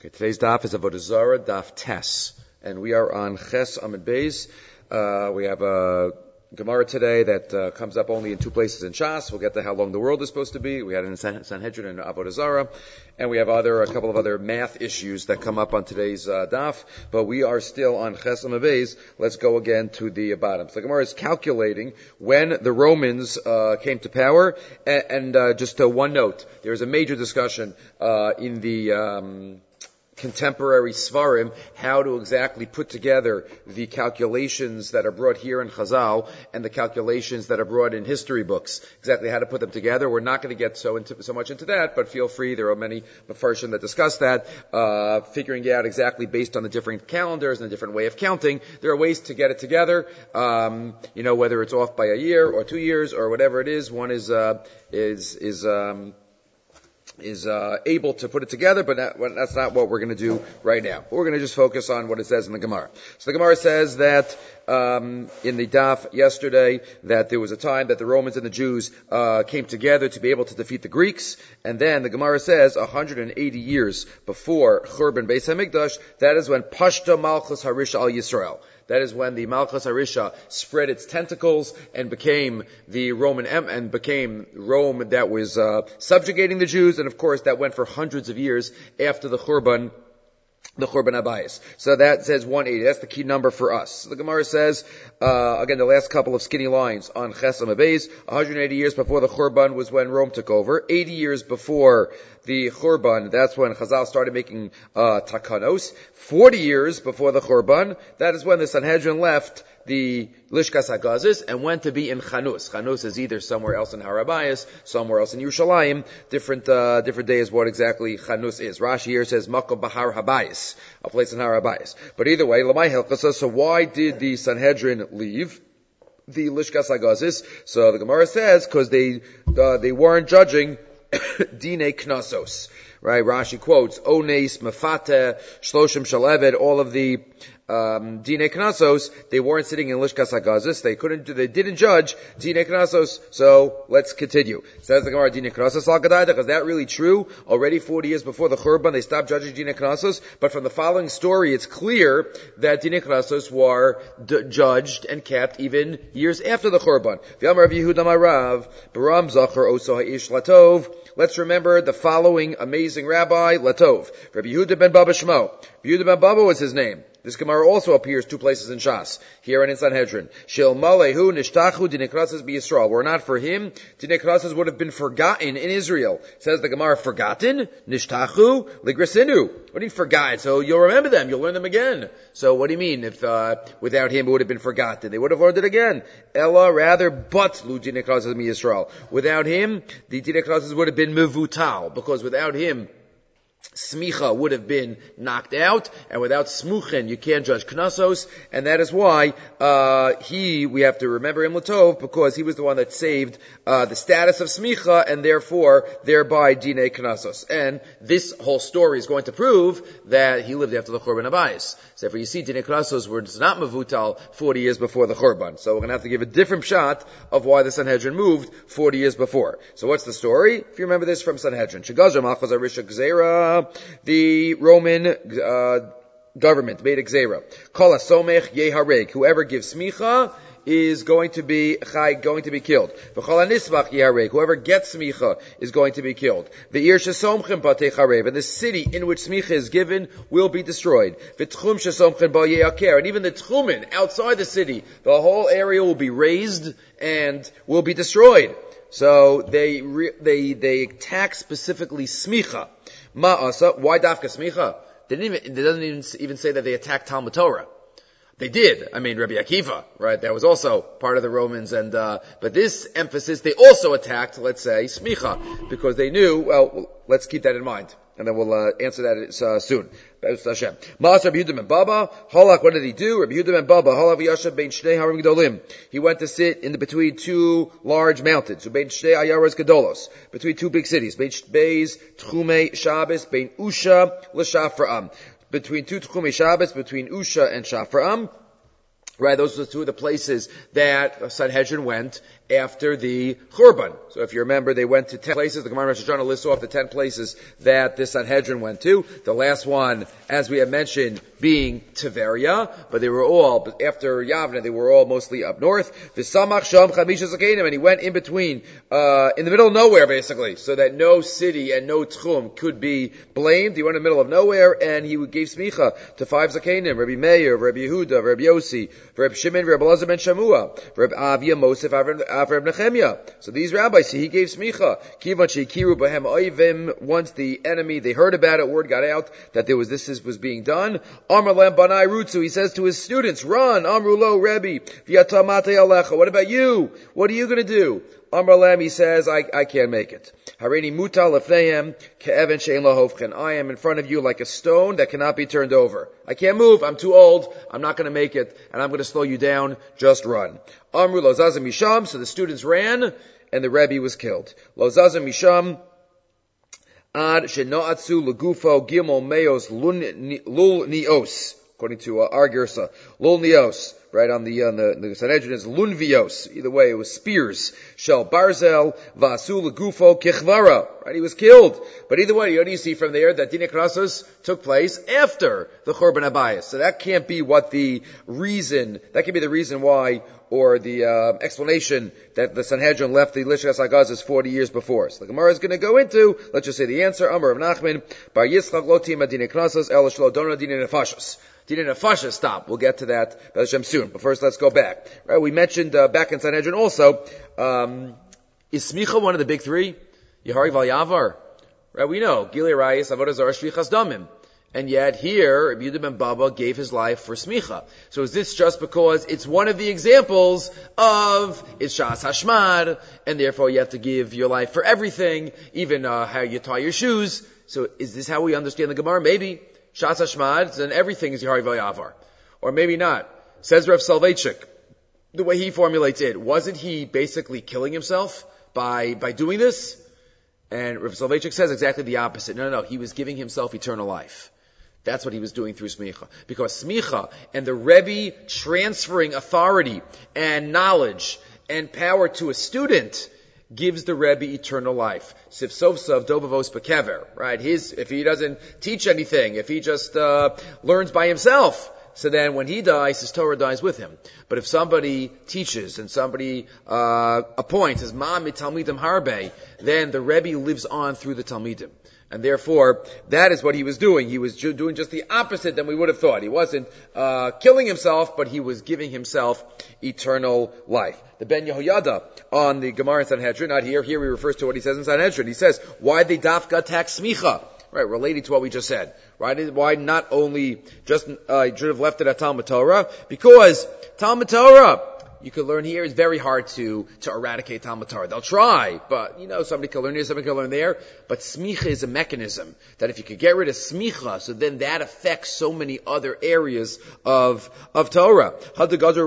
Okay, today's daf is Avodah Zarah, daf Tes, and we are on Ches Amud Beis. We have a Gemara today that comes up only in two places in Shas. We'll get to how long the world is supposed to be. We had it in Sanhedrin and Avodah Zarah, and we have a couple of other math issues that come up on today's daf. But we are still on Ches Amud Beis. Let's go again to the bottom. So the Gemara is calculating when the Romans came to power, and just one note: there is a major discussion in the contemporary Svarim, how to exactly put together the calculations that are brought here in Chazal and the calculations that are brought in history books. Exactly how to put them together. We're not going to get so much into that, but feel free. There are many Mefarshim that discuss that, figuring it out exactly based on the different calendars and the different way of counting. There are ways to get it together. Whether it's off by a year or 2 years or whatever it is. One is able to put it together, but that's not what we're going to do right now. We're going to just focus on what it says in the Gemara. So the Gemara says that in the daf yesterday that there was a time that the Romans and the Jews came together to be able to defeat the Greeks, and then the Gemara says 180 years before Churban Beis HaMikdash, that is when Pashta Malchus Harisha al Yisrael. That is when the Malchus Harisha spread its tentacles and became the Roman and became Rome that was subjugating the Jews, and of course that went for hundreds of years after the Churban Abayis. So that says 180. That's the key number for us. So the Gemara says, again, the last couple of skinny lines on Ches Amud Beis, 180 years before the Churban was when Rome took over. 80 years before the Churban, that's when Chazal started making takanos. 40 years before the Churban, that is when the Sanhedrin left the Lishkas HaGazis and went to be in Chanus. Chanus is either somewhere else in Har HaBayis, somewhere else in Yerushalayim. Different days what exactly Chanus is. Rashi here says Makom Bahar HaBayis, a place in Har HaBayis. But either way, Lamai Hilchasa, so why did the Sanhedrin leave the Lishkas HaGazis? So the Gemara says, because they weren't judging Dine Knasos. Right? Rashi quotes Ones, Mefate, Shloshim Shaleved, all of the Dine Knasos. They weren't sitting in Lishkas HaGazis. They didn't judge Dine Knasos. So let's continue. Says the Gemara, Dine Knasos al Gadaida. Is that really true? Already 40 years before the Churban, they stopped judging Dine Knasos. But from the following story, it's clear that Dine Knasos were judged and kept even years after the Churban. V'amar Rav Yehuda Marav, Baram Zachar Oso Ha'ish Latov. Let's remember the following amazing rabbi, Latov. Rabbi Yehuda ben Baba Shmo. Rabbi Yehuda ben Baba was his name. This Gemara also appears two places in Shas, here and in Sanhedrin. Shel Malehu Nishtachu Dine Knasos b'Yisrael. Were not for him, Dine Knasos would have been forgotten in Israel. Says the Gemara, forgotten? Nishtachu Ligrasinu. What do you forgot? So you'll remember them, you'll learn them again. So what do you mean if without him it would have been forgotten? They would have learned it again. Ella, rather, but Lu Dine Knasos b'Yisrael. Without him, the Dine Knasos would have been mevutal, because without him, Smicha would have been knocked out, and without Smuchen, you can't judge Knasos, and that is why, we have to remember him Latov, because he was the one that saved, the status of Smicha, and thereby Dine Knasos. And this whole story is going to prove that he lived after the Churban Abayis. So if you see Dine Knasos was not Mavutal 40 years before the Churban. So we're going to have to give a different shot of why the Sanhedrin moved 40 years before. So what's the story? If you remember this from Sanhedrin. Shagazra Malchus Harisha Gzeira. The Roman government made a gzeira. Kol hasomech yehareg. Whoever gives smicha is going to be killed. V'chol hanisbach yehareg. Whoever gets smicha is going to be killed. V'ir shesomchen ba techarev. And the city in which smicha is given will be destroyed. V'tchum shesomchen ba yeaker. And even the tchumen outside the city, the whole area will be razed and will be destroyed. So they attack specifically smicha. Ma'asa, why dafka smicha? It doesn't even say that they attacked Talmud Torah. They did. I mean, Rabbi Akiva, right? That was also part of the Romans, but this emphasis, they also attacked, let's say, smicha, because they knew, well, let's keep that in mind. And then we'll answer that soon. Ma'as Rabbi Yehuda ben Baba, Halak, what did he do? Rabbi Yehuda ben Baba, Halav Yashav bein Shnei Harim Gedolim. He went to sit in between two large mountains, bein Shnei Ayaros Gedolos, between two big cities, bein Beis Tchumei Shabbos, bein Usha l'Shafra'am. Between two Tchumei Shabbos, between Usha and Shafra'am. Right, those are two of the places that Sanhedrin went after the Churban. So if you remember, they went to 10 places. The Gemara Rosh Hashanah lists off the 10 places that the Sanhedrin went to. The last one, as we have mentioned, being Tiberia, but they were all, after Yavne, they were all mostly up north. V'samach sham chamisha zakenim, and he went in between, in the middle of nowhere, basically, so that no city and no tchum could be blamed. He went in the middle of nowhere, and he gave smicha to 5 zakenim, Rabbi Meir, Rabbi Yehuda, Rabbi Yossi, Rabbi Shimon, Rabbi Elazar ben Shamua, Rabbi Avia, Mosef, Avraham Nechemia. So these rabbis, he gave smicha. Kivan shekiru bahem oivim. Once the enemy, they heard about it, word got out that there was this was being done. Amar lem banai rutzu. He says to his students, "Run, Amrulo Rebbe, v'yatamate alecha." What about you? What are you going to do? Amar lem, he says, I can't make it. Hareini mutal lefnehem ke'even she'en lahovchen. I am in front of you like a stone that cannot be turned over. I can't move. I'm too old. I'm not going to make it, and I'm going to slow you down. Just run. Amru lo zazim misham. So the students ran, and the Rebbe was killed. Lo zazim misham. Ad shenoatsu legufo gimel meos lul nios, according to our Gersa, lul nios. Right on the Sanhedrin is lunvios. Either way, it was spears. Shel barzel vasu legufo kichvara. Right, he was killed. But either way, what do you see from there? That Dinei Knessos took place after the Churban Abayis. So that can't be what the reason. That can be the reason why, or the explanation that the Sanhedrin left the Lishkas HaGazas 40 years before. So the Gemara is going to go into, let's just say the answer, Amar of Nachman, Bar Yitzchak lo tima Dinei Knessos, el shlo dona Dinei Nefashos. Dinei Nefashos, stop. We'll get to that, B'ez Hashem, soon. But first, let's go back. Right, we mentioned back in Sanhedrin also, is Smicha one of the big three? Yehari Val Yavar. Right, we know, Gilei Rayis, Avodah Zarah, Shvichas Damim. And yet here, Rabbi Yehuda ben Baba gave his life for smicha. So is this just because it's one of the examples of it's Shas Hashmad, and therefore you have to give your life for everything, even how you tie your shoes? So is this how we understand the Gemara? Maybe. Shas Hashmad, then everything is Yehari Val Yavar. Or maybe not. Says Rav Soloveitchik, the way he formulates it, wasn't he basically killing himself by doing this? And Rav Soloveitchik says exactly the opposite. No, he was giving himself eternal life. That's what he was doing through smicha. Because smicha and the Rebbe transferring authority and knowledge and power to a student gives the Rebbe eternal life. Sif sovsav dovavos bekever. Right? If he doesn't teach anything, if he just learns by himself, so then when he dies, his Torah dies with him. But if somebody teaches and somebody appoints as ma'am talmidim harbe, then the Rebbe lives on through the talmidim. And therefore, that is what he was doing. He was doing just the opposite than we would have thought. He wasn't killing himself, but he was giving himself eternal life. The Ben Yehoyada on the Gemara in Sanhedrin, not here. Here he refers to what he says in Sanhedrin. He says, why they dafka attack smicha? Right, relating to what we just said. Right? Why not only just should have left it at Talmud Torah? Because Talmud Torah, you can learn here, it's very hard to eradicate Talmud Torah. They'll try, but somebody can learn here, somebody can learn there. But smicha is a mechanism that if you could get rid of smicha, so then that affects so many other areas of Torah. And that's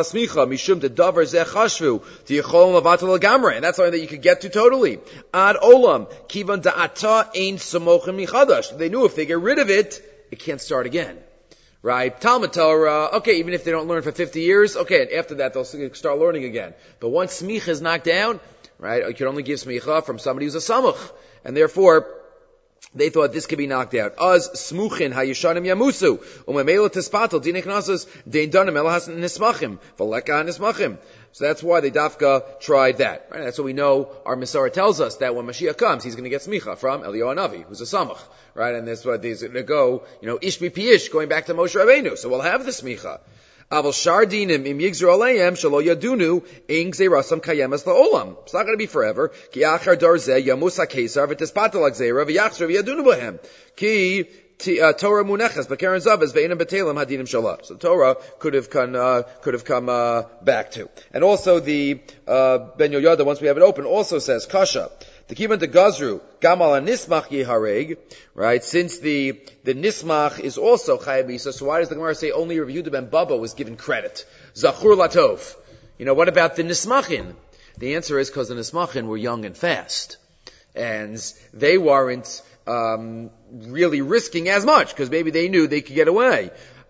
something that you could get to totally. Ad olam kivan da'ata ein samochim michadash. They knew if they get rid of it, it can't start again. Right? Talmud Torah, okay, even if they don't learn for 50 years, okay, and after that they'll start learning again. But once smicha is knocked down, right, you can only give smicha from somebody who's a samuch. And therefore, they thought this could be knocked out. Az smuchin hayishanim yamusu. Umemela tispatel dinei knessos dein danim elahas nismachim. V'leka nismachim. So that's why they dafka tried that. Right? That's what we know. Our Masara tells us that when Mashiach comes, he's going to get smicha from Eliyahu Hanavi, who's a samach. Right? And that's why they're going to go, ish bi ish, going back to Moshe Rabbeinu. So we'll have the smicha. Aval shardinim im yigzru aleim shelo yadunu ein gzeirasam kayemas la'olam. It's not going to be forever. Ki achar dar zeh yamus ha'kesar v'tispatel ha'gzeira v'yachzru v'yadunu b'hem. Ki Torah munechas b'keren zavas ve'inam b'telim hadinim shalah. So Torah could have come back to. And also the Ben Yehoyada, once we have it open, also says kasha. The kivan de gazru gamal nismach yehareg, right? Since the nismach is also chayabisa, so why does the Gemara say only Rabbi Yehuda ben Baba was given credit? Zachur latov. What about the nismachin? The answer is because the nismachin were young and fast, and they weren't really risking as much because maybe they knew they could get away.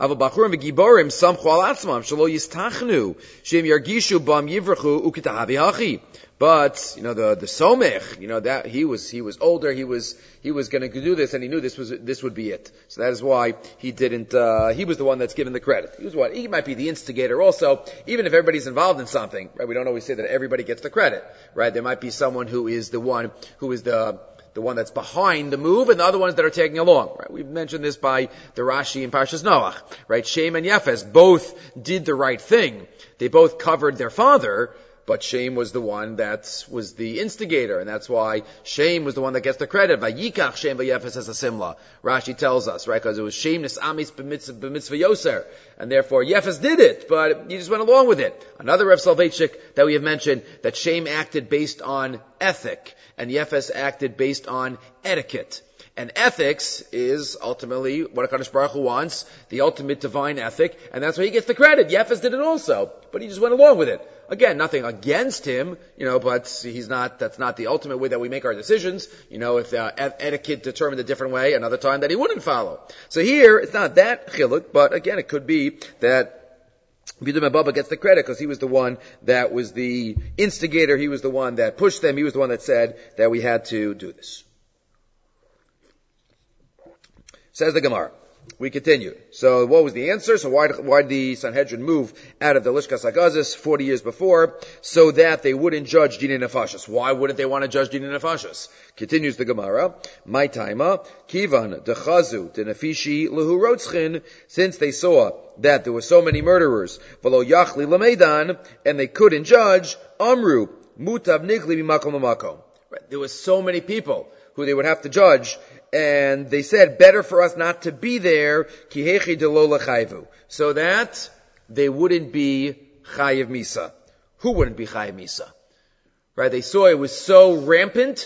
Aval bachurim v'giborim samchu al atzmam shelo yistachnu shem yargishu bam yivrachu ukitahavi hachi. But the somech, that he was older, he was going to do this, and he knew this would be it. So that is why he didn't. He was the one that's given the credit. He might be the instigator also. Even if everybody's involved in something, right? We don't always say that everybody gets the credit, right? There might be someone who is the one that's behind the move, and the other ones that are tagging along. Right? We've mentioned this by the Rashi in Parshas Noach, right? Shem and Yefes both did the right thing. They both covered their father. But Shem was the one that was the instigator, and that's why Shem was the one that gets the credit. Vayikach Shem v'Yefes as a simla. Rashi tells us, right, because it was Shem nisamis b'mitzvah yoser, and therefore Yefes did it, but he just went along with it. Another Rav Soloveitchik that we have mentioned, that Shem acted based on ethic, and Yefes acted based on etiquette. And ethics is ultimately what HaKadosh Baruch Hu wants, the ultimate divine ethic, and that's why he gets the credit. Yefes did it also, but he just went along with it. Again, nothing against him, but that's not the ultimate way that we make our decisions. If etiquette determined a different way, another time that he wouldn't follow. So here, it's not that chiluk, but again, it could be that Bidum Abba gets the credit because he was the one that was the instigator, he was the one that pushed them, he was the one that said that we had to do this. Says the Gemara. We continue. So what was the answer? So why did the Sanhedrin move out of the Lishkas HaGazis 40 years before? So that they wouldn't judge Dinei Nefashos. Why wouldn't they want to judge Dinei Nefashos? Continues the Gemara. My taima, Kivan, Dechazu, Denefishi, Lehu Rotzchin, since they saw that there were so many murderers, V'lo Yachli Lameidan, and they couldn't judge, Amru, Mutav Nigli Mimakom Amakom. There were so many people who they would have to judge, and they said, better for us not to be there, kihechi de lo lechayvu, so that they wouldn't be chayiv misa. Who wouldn't be chayiv misa? Right? They saw it was so rampant,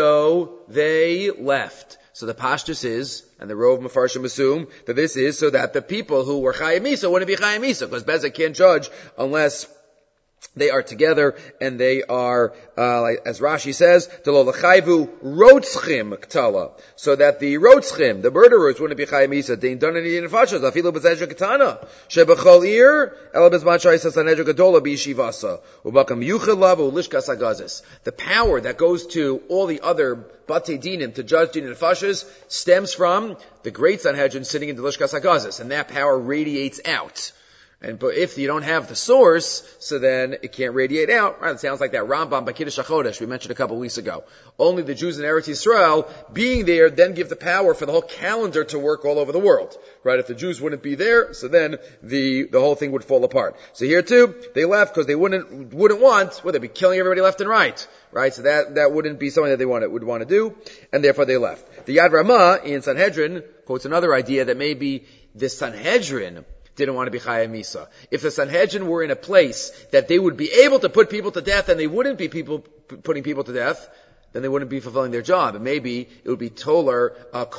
so they left. So the pashtus is, and the Rov Mefarshim assume that this is so that the people who were chayiv misa wouldn't be chayiv misa, because Bezek can't judge unless they are together, and they are, as Rashi says, Delo l'chayvu rotzchim ktala, so that the rotzchim, the murderers, wouldn't be chayim misa. Dein done any nefashos afilu b'zedra katana shebechol ir ela b'zman shayis hasanedra gadola b'yishivasa ubakam yuchel lavu lishkas hagazis. The power that goes to all the other batei dinim to judge din nefashos stems from the great Sanhedrin sitting in the lishkas hagazis, and that power radiates out. But if you don't have the source, so then it can't radiate out. Right? It sounds like that Rambam by Kiddush HaChodesh we mentioned a couple of weeks ago. Only the Jews in Eretz Yisrael being there then give the power for the whole calendar to work all over the world. Right? If the Jews wouldn't be there, so then the whole thing would fall apart. So here too, they left because they wouldn't want, they'd be killing everybody left and right. Right? So that wouldn't be something that they would want to do, and therefore they left. The Yad Ramah in Sanhedrin quotes another idea that maybe the Sanhedrin didn't want to be Chayei Misa. If the Sanhedrin were in a place that they would be able to put people to death and they wouldn't be putting people to death, then they wouldn't be fulfilling their job. And maybe it would be kolar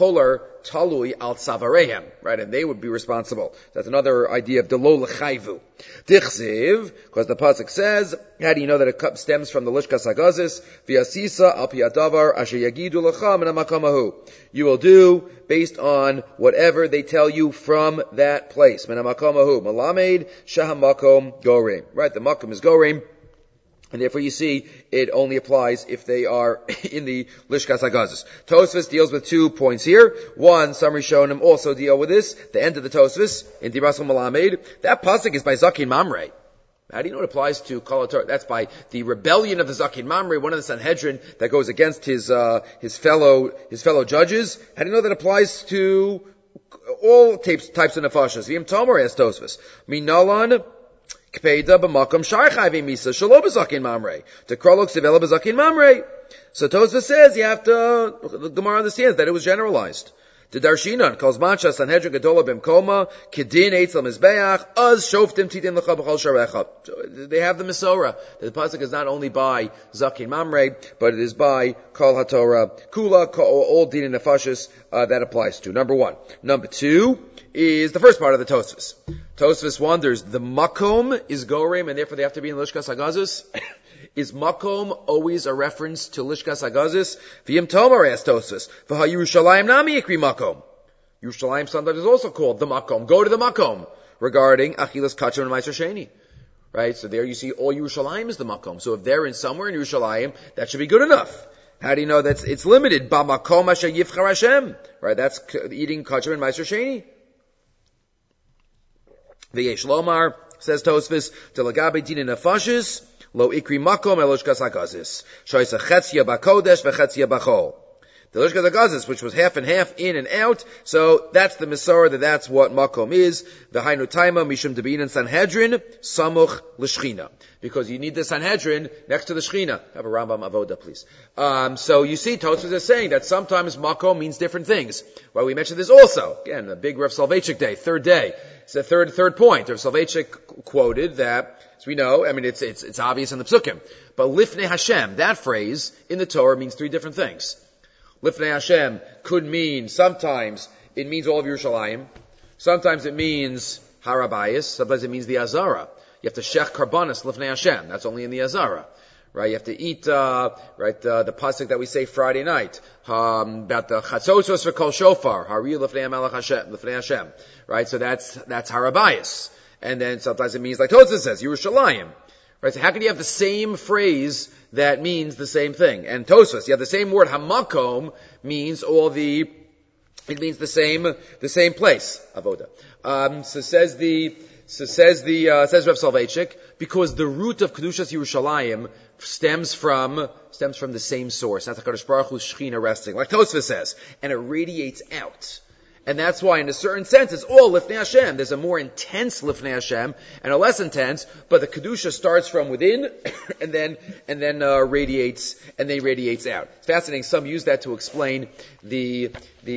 talui al savarehem, right? And they would be responsible. That's another idea of delo l'chayvu. Tichziv, because the pasuk says, how do you know that it stems from the Lishkas HaGazis? V'yasisa al pi hadavar asher yagidu lecha min hamakom hahu. You will do based on whatever they tell you from that place. Min hamakom hahu. Malamed shahamakom goreim. Right? The makom is goreim. And therefore you see, it only applies if they are in the Lishkas HaGazis. Tosfos deals with 2 points here. One, some Rishonim also deal with this. The end of the Tosfos, in Dibras Malamed, that pasuk is by Zakin Mamre. How do you know it applies to Kol HaTorah? That's by the rebellion of the Zakin Mamre, one of the Sanhedrin that goes against his fellow judges. How do you know that applies to all types of nefashos? V'im Tomer as Tosfos. Minalan Kpeida b'makom shar chayvim misa shelo b'zakin mamrei. To krolok sivela b'zakin mamrei. So Tosfos says you have to, the Gemara understands that it was generalized. The Darshinan calls mancha Sanhedrin Gedola b'mkoma kedin eitzel mizbeach az shoftim titin lecha b'chol sharecha. They have the Mesorah. The pasuk is not only by Zakin Mamrei, but it is by Kol HaTorah Kula, all din and nefashis that applies to. Number one. Number two is the first part of the Tosfos. Tosfos wonders, the makom is gorim, and therefore they have to be in Lishkas HaGazis. Is makom always a reference to Lishkas HaGazis? V'yim Tomer asks Tosfos, v'ha Yerushalayim nami yikri makom. Yerushalayim sometimes is also called the Makom. Go to the Makom regarding Achilas Kachim and Meiser Sheni. Right? So there you see all Yerushalayim is the Makom. So if they're in somewhere in Yerushalayim, that should be good enough. How do you know that it's limited? Ba Makom Asher Yivchar Hashem. Right? That's eating Kachim and Meiser Sheni. V'yesh Lomar, says Tosfos, Telagabe Dina Nefashis, Lo Ikri Makom Eloshkas HaGazis. Shoysa Chetzia Bakodesh V'Chetzia Bachol. The Lishkas HaGazis, which was half and half, in and out, so that's the Masorah, that's what Makom is. The Hainu Taima, Mishum Debin and Sanhedrin, Samuch L'Shchina. Because you need the Sanhedrin next to the Shchina. Have a Rambam Avoda, please. So you see, Tosfos is saying that sometimes Makom means different things. Well, we mentioned this also. Again, a big Rav Soloveitchik day, third day. It's the third point. Rav Soloveitchik quoted that, as we know, I mean, it's obvious in the Psukim. But Lifnei Hashem, that phrase in the Torah means three different things. Lifnei Hashem could mean, sometimes it means all of Yerushalayim. Sometimes it means Harabayis. Sometimes it means the Azara. You have to shech karbanis Lifnei Hashem. That's only in the Azara. Right? You have to eat, the pasuk that we say Friday night, about the Chatzotzos v'kol shofar, Hari Lifnei Melech Hashem, Lifnei Hashem. Right? So that's Harabayis. And then sometimes it means, like Tosfos says, Yerushalayim. Right? So how can you have the same phrase that means the same thing? And Tosfos, you have the same word, Hamakom, means it means the same place. Avoda. Says Rav Soloveitchik, because the root of Kedushas Yerushalayim stems from the same source. That's HaKadosh Baruch Hu's Shechina resting, like Tosfos says, and it radiates out. And that's why, in a certain sense, it's all Lifnei Hashem. There's a more intense Lifnei Hashem and a less intense, but the Kedusha starts from within and then radiates out. It's fascinating. Some use that to explain the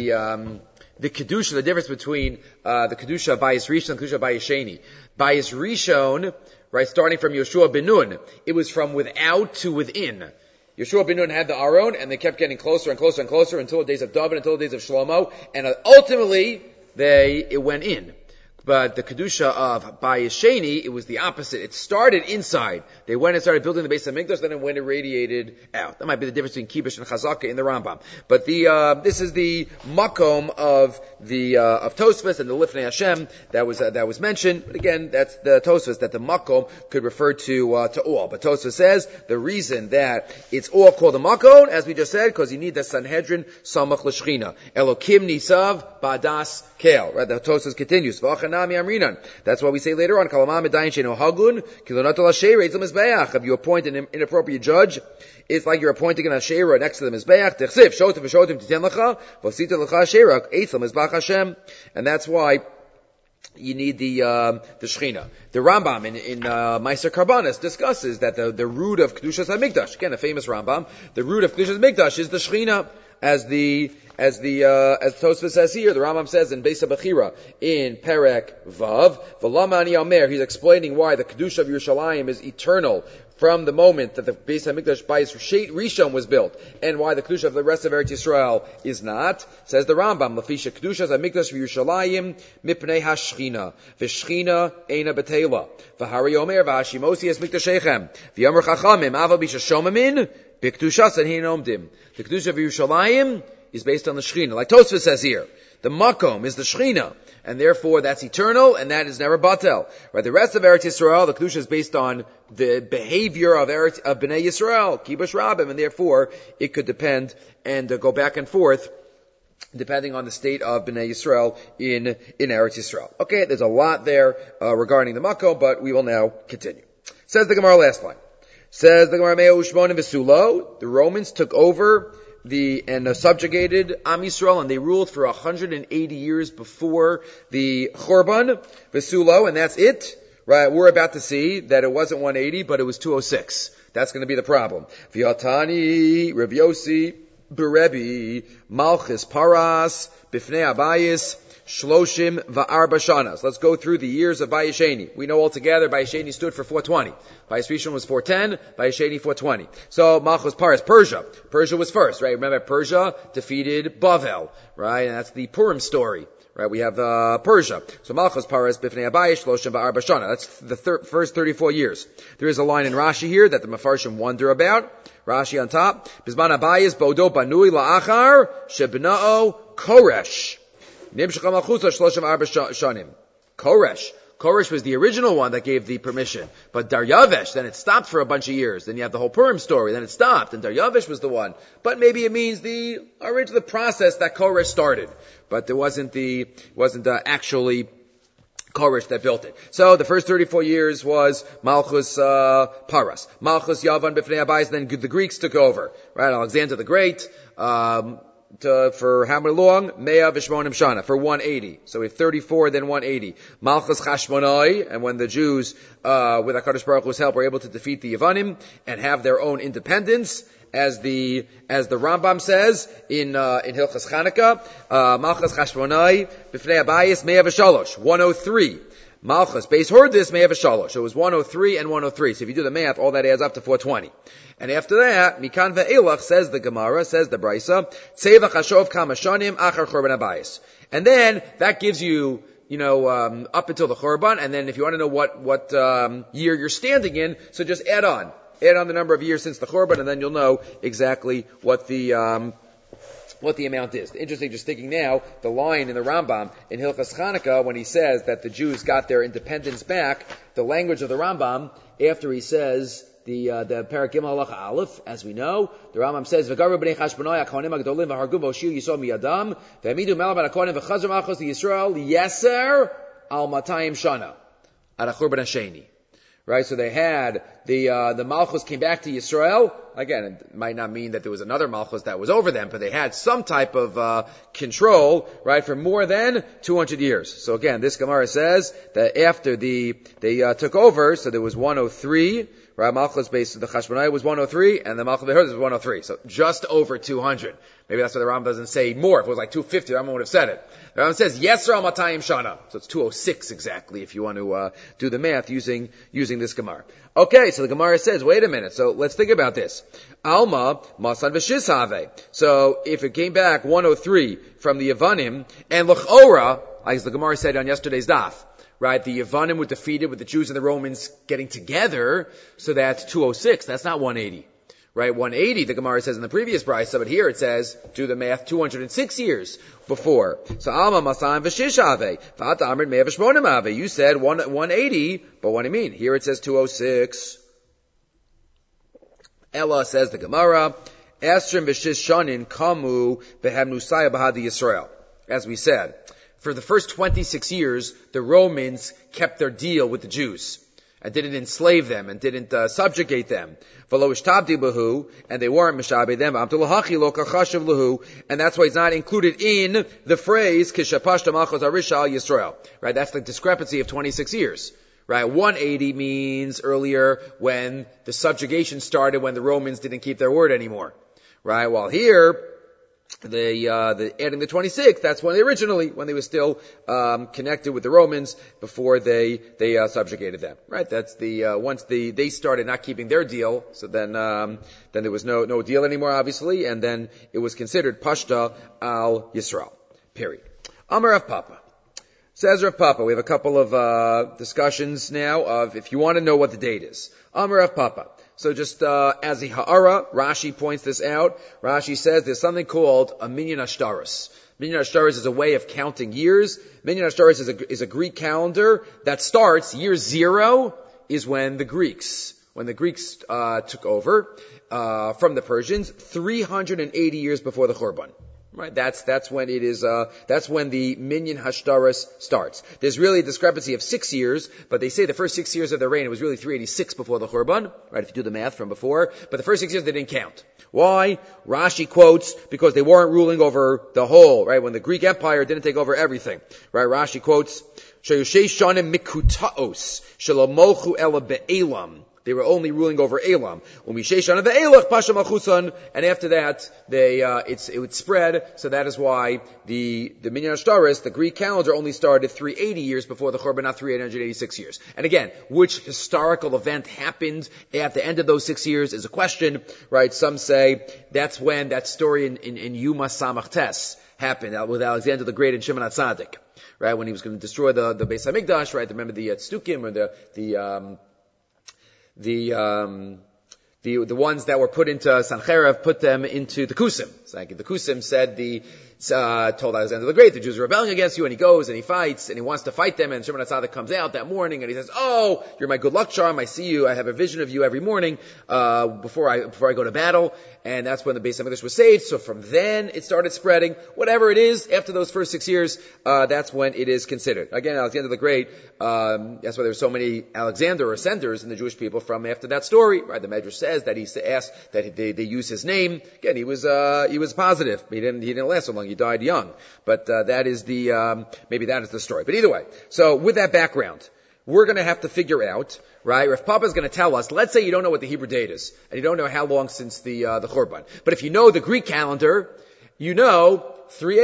Kedusha, the difference between the Kedusha Bayis Rishon and Kedusha Bayis Sheni. Bayis Rishon, right, starting from Yoshua ben Nun, it was from without to within. Yeshua ben Nun had the Aron, and they kept getting closer and closer and closer until the days of David, until the days of Shlomo, and ultimately it went in. But the Kedusha of Bayis Sheni, it was the opposite. It started inside. They went and started building the base of Mikdash, then it went and radiated out. That might be the difference between Kibush and Chazaka in the Rambam. But this is the Makom of Tosfos and the Lifnei Hashem that was mentioned. But again, that's the Tosfos, that the Makom could refer to all. But Tosfos says the reason that it's all called a Makom, as we just said, because you need the Sanhedrin Samach L'Shchina. Elokim Nisav Badas Kel. Right? The Tosfos continues. That's why we say later on, if you appoint an inappropriate judge, it's like you're appointing an Asherah next to the Mizbeach. And that's why you need the Shechina. The Rambam in Meiser Karbanis discusses that the root of Kedushas HaMikdash, again a famous Rambam, the root of Kedushas HaMikdash is the Shechina, as Tosfos says here. The Rambam says in Beis HaBechira in Perek Vav, V'lama ani omer, he's explaining why the Kedusha of Yerushalayim is eternal from the moment that the Beis HaMikdash Bayis Rishon was built, and why the Kedusha of the rest of Eretz Yisrael is not. Says the Rambam, Lefisha Kedushas HaMikdash Yerushalayim Mipnei HaShchina V'Shchina Eina Betela V'Hari Omer V'Hashimosi Es Mikdashechem V'Yomer Chachamim Ava B'Shashomamin B'Kedushas and Hinomdim. The Kedusha of Yerushalayim is based on the Shechina, like Tosfos says here. The Makom is the Shechina, and therefore that's eternal, and that is never batel. Right? The rest of Eretz Yisrael, the Kedusha is based on the behavior of Bnei Yisrael, Kibush Rabim, and therefore it could depend and go back and forth depending on the state of Bnei Yisrael in Eretz Yisrael. Okay, there's a lot there regarding the Makom, but we will now continue. Says the Gemara, last line. Says the Gemara, Meo Ushmonim V'Sulo, the Romans took over and subjugated Am Yisrael, and they ruled for 180 years before the Churban, V'Sulo, and that's it. Right, we're about to see that it wasn't 180, but it was 206. That's going to be the problem. V'Yatani, Rav Yossi, Berebi, Malchus Paras, Bifnei Abayis, Shloshim Va'arba Shanas. Let's go through the years of Bayis Sheni. We know altogether Bayis Sheni stood for 420. Bayis Rishon was 410, Bayis Sheni 420. So Malchus Paras, Persia. Persia was first, right? Remember, Persia defeated Bavel, right? And that's the Purim story. Right, we have Persia. So Malchus Paras Bifnei Abayis Shloshim Va'arba Shana. That's the first 34 years. There is a line in Rashi here that the Mefarshim wonder about. Rashi on top. Bizman Abayis Bodo Banui La'achar Shebna'o Koresh. Nimshcha Malchusa Shloshim Arba Shanim. Koresh was the original one that gave the permission. But Daryavesh, then it stopped for a bunch of years. Then you have the whole Purim story. Then it stopped. And Daryavesh was the one. But maybe it means the process that Koresh started. But there wasn't actually Koresh that built it. So the first 34 years was Malchus Paras. Malchus Yavan B'fnei Abayis, then the Greeks took over. Right? Alexander the Great, for how many long? Mea v'shmonim shana, for 180. So we have 34, then 180. Malchus Chashmonai, and when the Jews, with HaKadosh Baruch Hu's help, were able to defeat the Yevanim and have their own independence, as the Rambam says in Hilchas Chanukah, Malchus Chashmonai b'fnei Abayis Mea v'shalosh, 103. Malchus, Beis heard this, Mea v'shalosh. So it was 103 and 103. So if you do the math, all that adds up to 420. And after that, Mikan ve'elach, says the Gemara, says the Brisa, Tzeva chashov kama shanim achar Churban Abayis. And then, that gives you, up until the Churban, and then if you want to know what year you're standing in, so just add on the number of years since the Churban, and then you'll know exactly what the amount is. Interesting, just thinking now, the line in the Rambam, in Hilchas Chanukah, when he says that the Jews got their independence back, the language of the Rambam, after he says, the Parak Gimel Halacha Aleph, as we know, the Rambam says, "V'garu b'nei Chashmonai haKohanim haGedolim v'hargu v'oshiu Yisrael miyadam v'amidu melech haKohanim v'chazar malchus Yisrael yeser al matayim shana at HaChurban HaSheni." Right, so they had the Malchus came back to Yisrael. Again, it might not mean that there was another Malchus that was over them, but they had some type of control, right, for more than 200 years. So again, this Gemara says that after they took over, so there was 103. Right, Malchus based the Chashmonai was 103, and the Malchus Beherz was 103. So just over 200. Maybe that's why the Rambam doesn't say more. If it was like 250, the Rambam would have said it. The Rambam says, Yeser al Matayim Shana. So it's 206 exactly, if you want to do the math using this Gemara. Okay, so the Gemara says, wait a minute. So let's think about this. Alma Masan V'Shishave. So if it came back 103 from the Yevanim, and L'chora, as the Gemara said on yesterday's daf, right, the Yevanim were defeated with the Jews and the Romans getting together, so that's 206. That's not 180. Right, 180, the Gemara says in the previous brisa, but here it says, do the math, 206 years before. So, Alma Masan V'Shishave, V'ata Amrit Mea V'Shmonim Ave. You said 180, but what do you mean? Here it says 206. Ella, says the Gemara, Esrim V'Shish Shanin Kamu B'Hem Nusaya B'Hadi Yisrael. As we said, for the first 26 years, the Romans kept their deal with the Jews and didn't enslave them and didn't subjugate them. And they weren't mishabed them. And that's why it's not included in the phrase Kishapashta Malchus Arisha al Yisrael. Right? That's the discrepancy of 26 years. Right? 180 means earlier when the subjugation started, when the Romans didn't keep their word anymore. Right? While here, adding the 26, that's when they were still connected with the Romans before they subjugated them. Right? That's once they started not keeping their deal, so then there was no deal anymore, obviously, and then it was considered Pashta al Yisrael. Period. Amar Rav Papa. Says Rav Papa, we have a couple of discussions now of if you want to know what the date is. Amar Rav Papa. So just as a ha'ara, Rashi points this out. Rashi says there's something called a minyan ashtaros. Minyan ashtaros is a way of counting years. Minyan ashtaros is a Greek calendar that starts, year 0 is when the Greeks took over from the Persians 380 years before the Churban. Right, that's when it is, that's when the Minyan Hashtaros starts. There's really a discrepancy of 6 years, but they say the first 6 years of their reign, it was really 386 before the Churban, right, if you do the math from before, but the first 6 years they didn't count. Why? Rashi quotes, because they weren't ruling over the whole, right, when the Greek Empire didn't take over everything. Right, Rashi quotes, Sheyushei Shanim Mikutaos, Shalomolchu Ela Be'elam. They were only ruling over Elam. And after that, it would spread. So that is why the Minyan Ashtaros, the Greek calendar, only started 380 years before the Churban, not 386 years. And again, which historical event happened at the end of those 6 years is a question, right? Some say that's when that story in Yuma Samach Tes happened with Alexander the Great and Shimon HaTzadik, right? When he was going to destroy the Beis HaMikdash, right? Remember the Tzdukim or the ones that were put into Sancheirav put them into the Kusim. It's like the Kusim said told Alexander the Great, the Jews are rebelling against you, and he goes and he fights, and he wants to fight them, and Shimon HaTzadik comes out that morning, and he says, oh, you're my good luck charm, I see you, I have a vision of you every morning, before I go to battle, and that's when the Beis HaMikdash was saved, so from then it started spreading. Whatever it is, after those first 6 years, that's when it is considered. Again, Alexander the Great, that's why there's so many Alexander or ascenders in the Jewish people from after that story, right? The Medrash says that he asked that they use his name. Again, he was positive. He didn't last so long. He died young. But, that is maybe that is the story. But either way, so with that background, we're going to have to figure out, right? Rav Papa is going to tell us, let's say you don't know what the Hebrew date is, and you don't know how long since the Churban. But if you know the Greek calendar, you know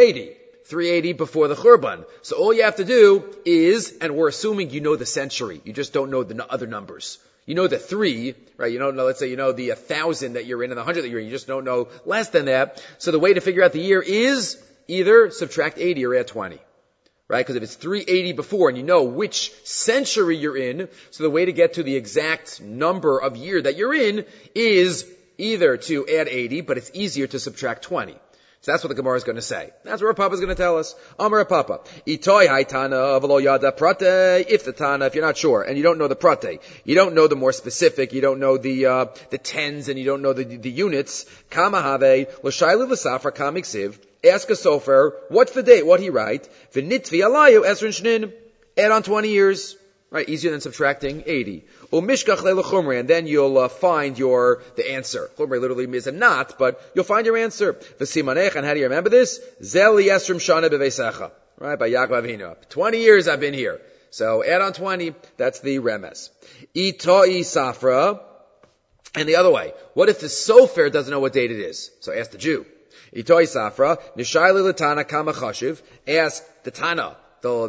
380 before the Churban. So all you have to do is, and we're assuming you know the century, you just don't know the other numbers. You know the 3, right? You don't know, let's say you know the 1,000 that you're in and the 100 that you're in, you just don't know less than that. So the way to figure out the year is either subtract 80 or add 20. Right? Because if it's 380 before and you know which century you're in, so the way to get to the exact number of year that you're in is either to add 80, but it's easier to subtract 20. So that's what the Gemara is going to say. That's what Rav Papa is going to tell us. Amar Rav Papa. Itoi hai Tana v'lo yada prate. If the Tana, if you're not sure, and you don't know the prate, you don't know the more specific, you don't know the tens, and you don't know the units, kama have, l'shayli l'safra kamiksiv, ask a sofer, what's the date, what he write, v'nitvi alayu esrin shnin, add on 20 years. Right, easier than subtracting 80. Umishkach le'le chumrei, and then you'll find the answer. Chumrei literally means a knot, but you'll find your answer. V'simanech, and how do you remember this? Zel yesrim shana b'veisecha. Right, by Yaakov Avinu. 20 years I've been here. So add on 20, that's the remes. Itoi safra, and the other way. What if the sofer doesn't know what date it is? So ask the Jew. Itoi safra, nishayli l'tana kama chashiv, ask the Tana,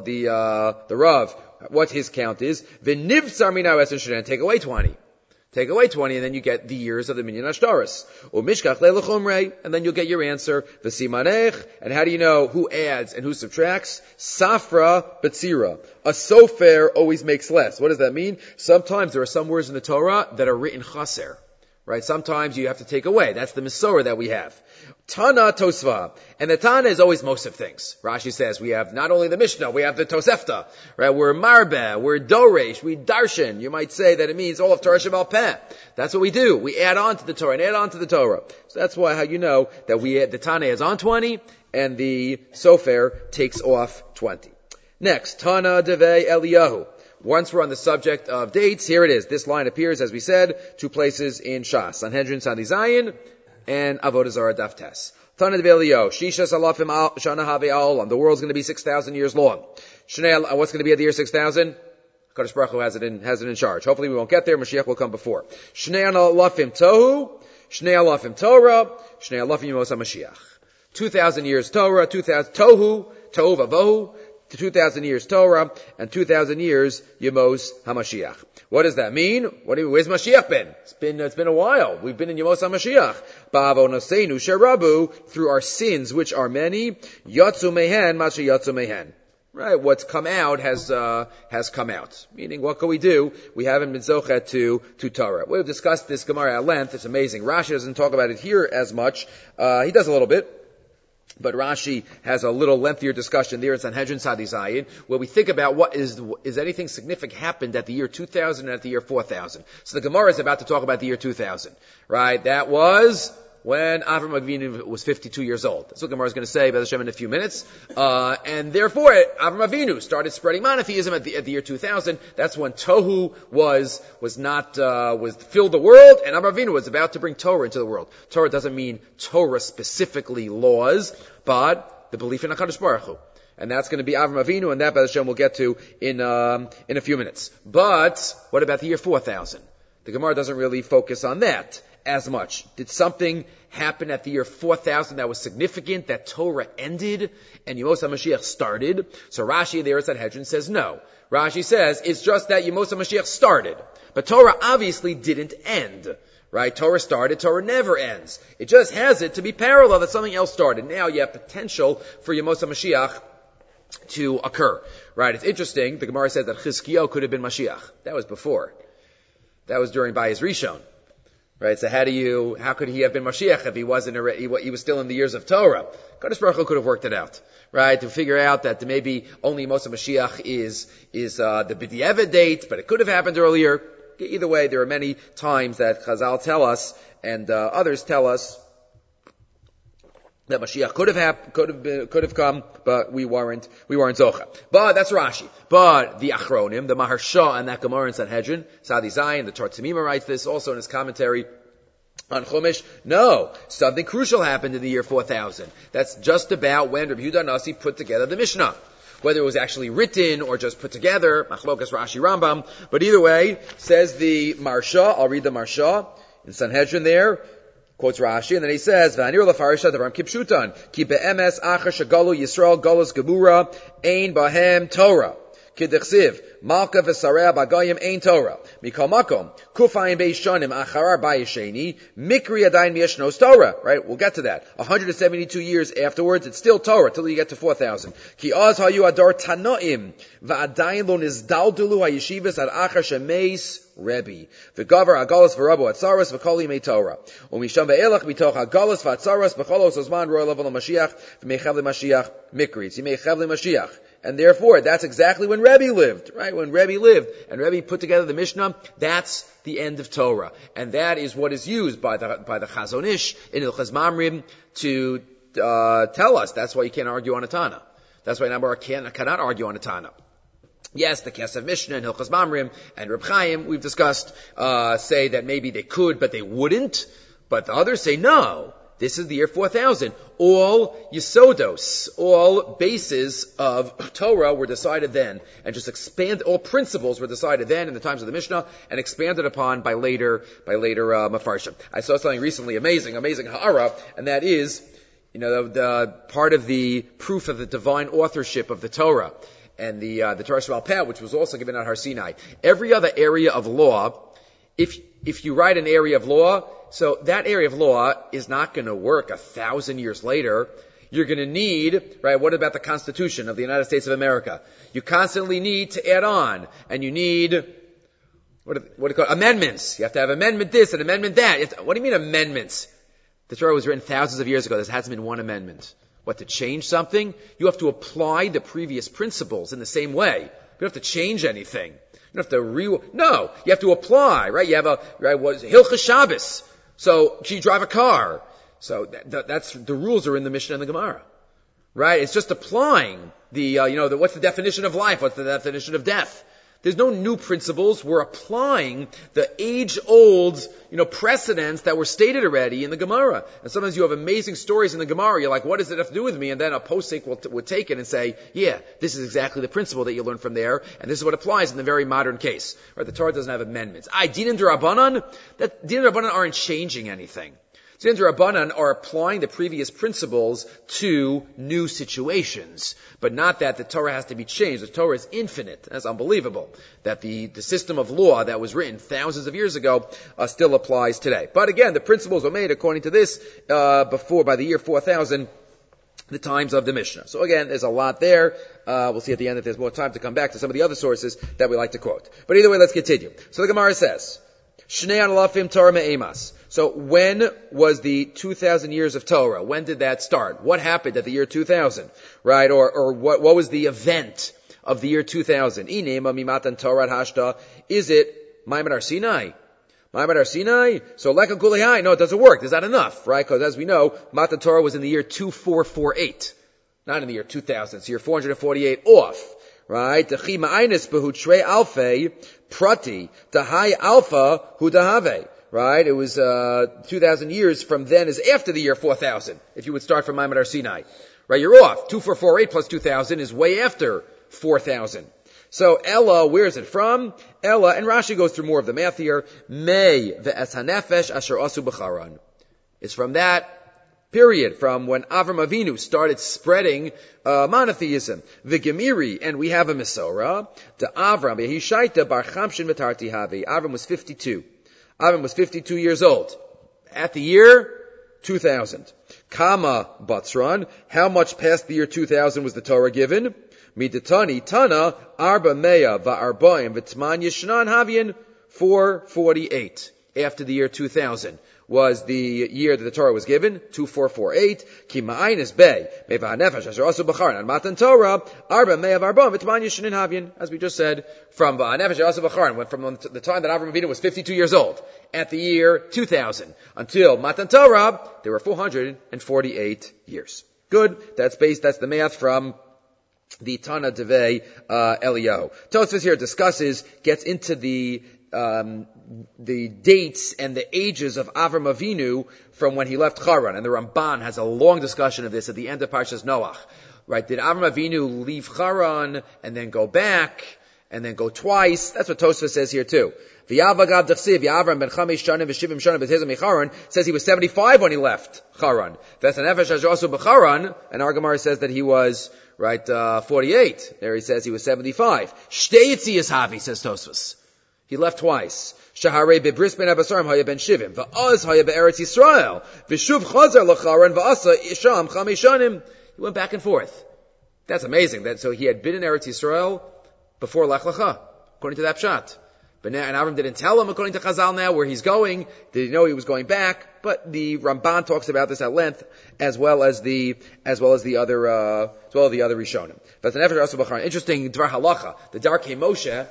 the Rav, what his count is. V'nivtzar minau esrin shana, take away 20. Take away 20, and then you get the years of the Minyan Ashtaris. Umishkach le'le chumrei, and then you'll get your answer. V'simanech, and how do you know who adds and who subtracts? Safra b'tzira. A sofer always makes less. What does that mean? Sometimes there are some words in the Torah that are written chaser. Right? Sometimes you have to take away. That's the Mesorah that we have. Tana Tosva. And the Tana is always most of things. Rashi says we have not only the Mishnah, we have the Tosefta. Right? We're Marbeh, we're Doresh, we Darshan. You might say that it means all of Torah Shabbat Peh. That's what we do. We add on to the Torah and add on to the Torah. So that's why how you know that the Tana is on 20 and the Sofer takes off 20. Next, Tana Devei Eliyahu. Once we're on the subject of dates, here it is. This line appears, as we said, 2 places in Shas. Sanhedrin Sadi Zayin and Avodah Zarah Daf Tes. Tana Devei Shishas Alafim Shana Have Olam. The world's going to be 6,000 years long. What's going to be at the year 6,000? Kadosh Baruch Hu has it in charge. Hopefully we won't get there. Mashiach will come before. Shnei Alafim Tohu, Shnei Alafim Torah, Shnei Alafim Yemos HaMashiach. 2,000 years Torah, 2,000 Tohu, Tohu Vavohu, 2,000 years Torah, and 2,000 years Yemos HaMashiach. What does that mean? Where's Mashiach been? It's been a while. We've been in Yemos HaMashiach. Ba'avonoseinu sherabu, through our sins, which are many, Yatzu Mehen, Masha Yatzu Mehen. Right, what's come out has come out. Meaning, what can we do? We haven't been zochet to Torah. We've discussed this Gemara at length. It's amazing. Rashi doesn't talk about it here as much. He does a little bit. But Rashi has a little lengthier discussion there in Sanhedrin Sadi Zayin, where we think about what is anything significant happened at the year 2000 and at the year 4000. So the Gemara is about to talk about the year 2000, right? That was when Avram Avinu was 52 years old. That's what Gemara is going to say, B'ez Hashem, in a few minutes. And therefore, Avram Avinu started spreading monotheism at the year 2000. That's when Tohu was filled the world, and Avram Avinu was about to bring Torah into the world. Torah doesn't mean Torah specifically laws, but the belief in HaKadosh Baruch Hu. And that's going to be Avram Avinu, and that, B'ez Hashem, we'll get to in a few minutes. But what about the year 4000? The Gemara doesn't really focus on that as much. Did something happen at the year 4000 that was significant, that Torah ended and Yemos HaMashiach started? So Rashi there at Sanhedrin says no. Rashi says it's just that Yemos HaMashiach started. But Torah obviously didn't end. Right? Torah started, Torah never ends. It just has it to be parallel that something else started. Now you have potential for Yemos HaMashiach to occur. Right? It's interesting. The Gemara says that Chizkiyahu could have been Mashiach. That was before. That was during Bayis Rishon. Right? So how could he have been Mashiach if he he was still in the years of Torah? Kadosh Baruch Hu could have worked it out. Right? To figure out that maybe only Moshe Mashiach is the B'diavad date, but it could have happened earlier. Either way, there are many times that Chazal tell us, and others tell us, that Mashiach could have come, but we weren't Zocha. But that's Rashi. But the Achronim, the Maharsha and that Gemara in Sanhedrin, Sadi Zayin, the Torah Tamima writes this also in his commentary on Chumash. No, something crucial happened in the year 4000. That's just about when Rabbi Yehuda Nasi put together the Mishnah. Whether it was actually written or just put together, Machlokas Rashi Rambam. But either way, says the Maharsha, I'll read the Maharsha in Sanhedrin there, quotes Rashi, and then he says, "V'anir lafarisha davar kipshutan ki be'emes achar shagalu Yisrael galus gebura ein bahem Torah kidechsiv malka v'sarei b'gayim ein Torah mikol makom kufayim beishanim acharar bayisheni mikri adayin miyashnos Torah." Right, we'll get to that. 172 years afterwards, it's still Torah till you get to 4000. Ki az hayu adar tanoim v'adayin lo nizdaldulu hayeshivas ad achar shemeis Rebbe. V'gavar agalos v'rabo atzaros v'koli mei Torah. U'misham ve'elach mitoch agalos v'atzaros v'cholos ozman roy level Mashiach v'meichav Mashiach mikritz. Yimeichav Mashiach. And therefore, that's exactly when Rebbe lived, right? When Rebbe lived. And Rebbe put together the Mishnah, that's the end of Torah. And that is what is used by the Chazon Ish in Ilchas Mamrim to tell us. That's why you can't argue on a Tana. That's why Nambar cannot argue on a Tana. Yes, the Kesef Mishnah and Hilchas Mamrim and Reb Chaim, we've discussed, say that maybe they could, but they wouldn't. But the others say, no, this is the year 4000. All Yesodos, all bases of Torah were decided then, and all principles were decided then in the times of the Mishnah, and expanded upon by later Mefarshim. I saw something recently amazing ha'ara, and that is, the part of the proof of the divine authorship of the Torah. And the Torah Sheba'al Peh, which was also given at Har Sinai. Every other area of law, if you write an area of law, so that area of law is not going to work 1,000 years later. You're going to need, right, what about the Constitution of the United States of America? You constantly need to add on, and you need, what do you call it? Amendments. You have to have amendment this and amendment that. What do you mean amendments? The Torah was written thousands of years ago. There hasn't been one amendment. What, to change something? You have to apply the previous principles in the same way. You don't have to change anything. You don't have to no, you have to apply, right? You have Hilchas Shabbos. So, can you drive a car? So, that's, the rules are in the Mishnah and the Gemara. Right? It's just applying what's the definition of life? What's the definition of death? There's no new principles. We're applying the age-old, precedents that were stated already in the Gemara. And sometimes you have amazing stories in the Gemara. You're like, what does it have to do with me? And then a posek would take it and say, yeah, this is exactly the principle that you learn from there, and this is what applies in the very modern case. Right? The Torah doesn't have amendments. Dinim d'Rabbanan, Dinim d'Rabbanan aren't changing anything. Dinim d'Rabbanan are applying the previous principles to new situations, but not that the Torah has to be changed. The Torah is infinite. That's unbelievable. That the system of law that was written thousands of years ago still applies today. But again, the principles were made according to this by the year 4000, the times of the Mishnah. So again, there's a lot there. We'll see at the end if there's more time to come back to some of the other sources that we like to quote. But either way, let's continue. So the Gemara says, Shnei Alafim Torah Me'emas. So when was the 2,000 years of Torah? When did that start? What happened at the year 2000? Right? Or what was the event of the year 2000? Inema mimatan Torah hashta. Is it Maimon Har Sinai? Maimon Har Sinai? So Leka Kulei. No, it doesn't work. Is that enough? Right? Because as we know, Matan Torah was in the year 2448. Not in the year 2000. It's year 448 off. Right? Techi ma'aynis behu trei alfei prati tahai alpha hu dahave. Right? It was 2,000 years from then is after the year 4000, if you would start from Maimon Har Sinai. Right? You're off. 2448 plus 2,000 is way after 4,000. So Ella, where is it from? Ella, and Rashi goes through more of the math here. Mei ve'es hanefesh asher asu b'charan. It's from that period, from when Avram Avinu started spreading monotheism. V'gemiri, and we have a Mesorah. To Avram, Yehishaita bar chamshin v'tarti havi. Avram was 52. Avram was 52 years old. At the year 2000. Kama Batzran. How much past the year 2000 was the Torah given? Midatani Tana Arba Meya Va'arbaim V'Tman Yishnan Havian 448. after the year 2000 was the year that the Torah was given, 2448. Ki ma'ayin is bay, meva nefesh asher asu b'charan, and matan Torah, arba me'av arba, mitman yishin havyin. As we just said, from nefesh asher asu b'charan, went from the time that Avram Avinu was 52 years old, at the year 2000, until matan Torah, there were 448 years. Good. That's the math from the Tana Devei Eliyahu. Tosfos here gets into the dates and the ages of Avram Avinu from when he left Haran, and the Ramban has a long discussion of this at the end of Parshas Noach. Right? Did Avram Avinu leave Haran and then go back and then go twice? That's what Tosfos says here too. V'yavagav d'chsiv Yavram ben chamesh shanim v'shivim shanim b'tezem micharan says he was 75 when he left Haran. V'esanefesh asher asu b'charan, and our Gemara says that he was 48. There he says he was 75. Shtei yitzias havi, says Tosfos. He left twice. Shaharei bebris ben abasarim haya ben shivim v'az haya be'eretz Yisrael v'shuv chazar l'charan v'asa isham chamesh shanim. He went back and forth. That's amazing. So he had been in Eretz Yisrael before Lech Lecha, according to that pshat. But now, and Avram didn't tell him, according to Chazal now, where he's going. Did he know he was going back? But the Ramban talks about this at length, as well as the other Rishonim. But the Nefesh also B'charan. Interesting Dvar Halacha. The Darkei Moshe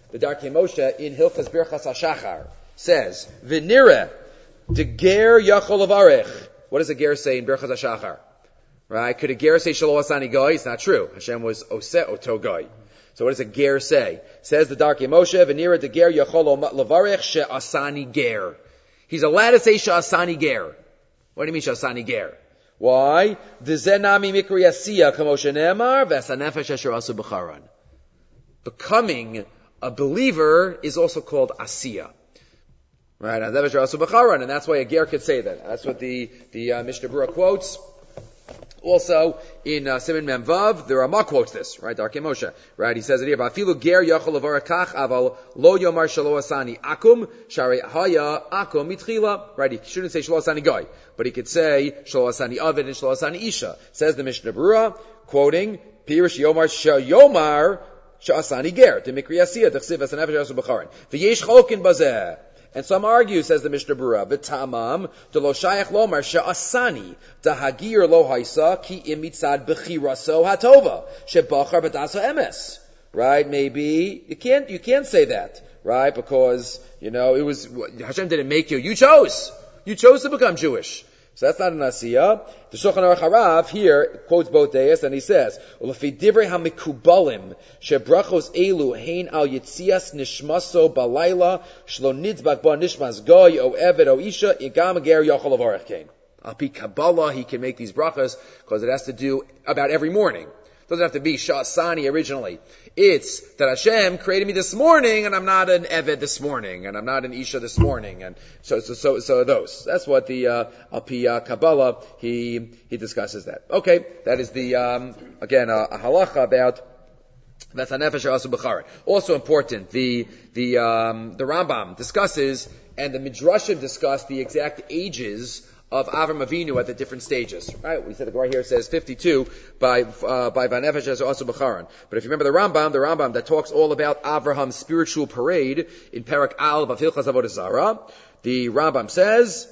in Hilchas Birchas HaShachar says, V'nireh deger yachol avarech. What does a ger say in Birchas HaShachar? Right? Could a ger say Shelo Asani Goy? It's not true. Hashem was Oseh Oto Goy. So what does a ger say? Says the Darkei Moshe, V'nira de ger yachol lavarech she'asani ger. He's allowed to say she'asani ger. What do you mean she'asani ger? Why? D'zenami mikri asiya k'moshe ne'emar v'esanefesh asher asu b'charan. Becoming a believer is also called asiya. Right? Asher asu b'charan, and that's why a ger could say that. That's what the Mishnah Berurah quotes. Also, in Siman Mem Vav, the Ramah quotes this, right? Darkei Moshe, right? He says it here, "Va'afilu ger yachol levarach kach, aval lo yomar shelo asani akum, sharei haya akum mitchila." Right? He shouldn't say shelo asani goy, but he could say shelo asani avid and shelo asani isha. Says the Mishnah Berurah, quoting Pirush Yomar Sheyomar Shasani ger to mikri asiyah t'chsiv asanefesh asu b'charan. V'yesh cholkin bazeh. And some argue, says the Mishnah Berurah, v'tamam to lo shayach lomar she'asani dahagir lo haisa ki imitzad b'chiraso hatova shebachar b'daso emes. Right? Maybe you can't say that, right? Because it was Hashem didn't make you. You chose to become Jewish. So that's not an asiyah. The Shulchan Aruch Harav here quotes both Deis, and he says, "Ulefi divrei hamikubalim shebrachos elu hein al yitzias nishmaso balayla shlo nitzbak ba nishmas goy o eved o isha igam ger yochol avarech kain." Al pi Kabbalah, he can make these brachas because it has to do about every morning. It doesn't have to be Sha'asani originally. It's that Hashem created me this morning, and I'm not an Eved this morning, and I'm not an Isha this morning, and so those. That's what the Al-Pi Kabbalah, he discusses that. Okay, that is the, again, a halacha about that's HaNefesh Asu B'charan. Also important, the Rambam discusses, and the Midrashim discuss the exact ages of Avram Avinu at the different stages. Right? We said the Gemara here says 52 by Vanefesh as also B'charan. But if you remember the Rambam that talks all about Avraham's spiritual parade in Perek Al of Hilchas Avodah Zarah, the Rambam says,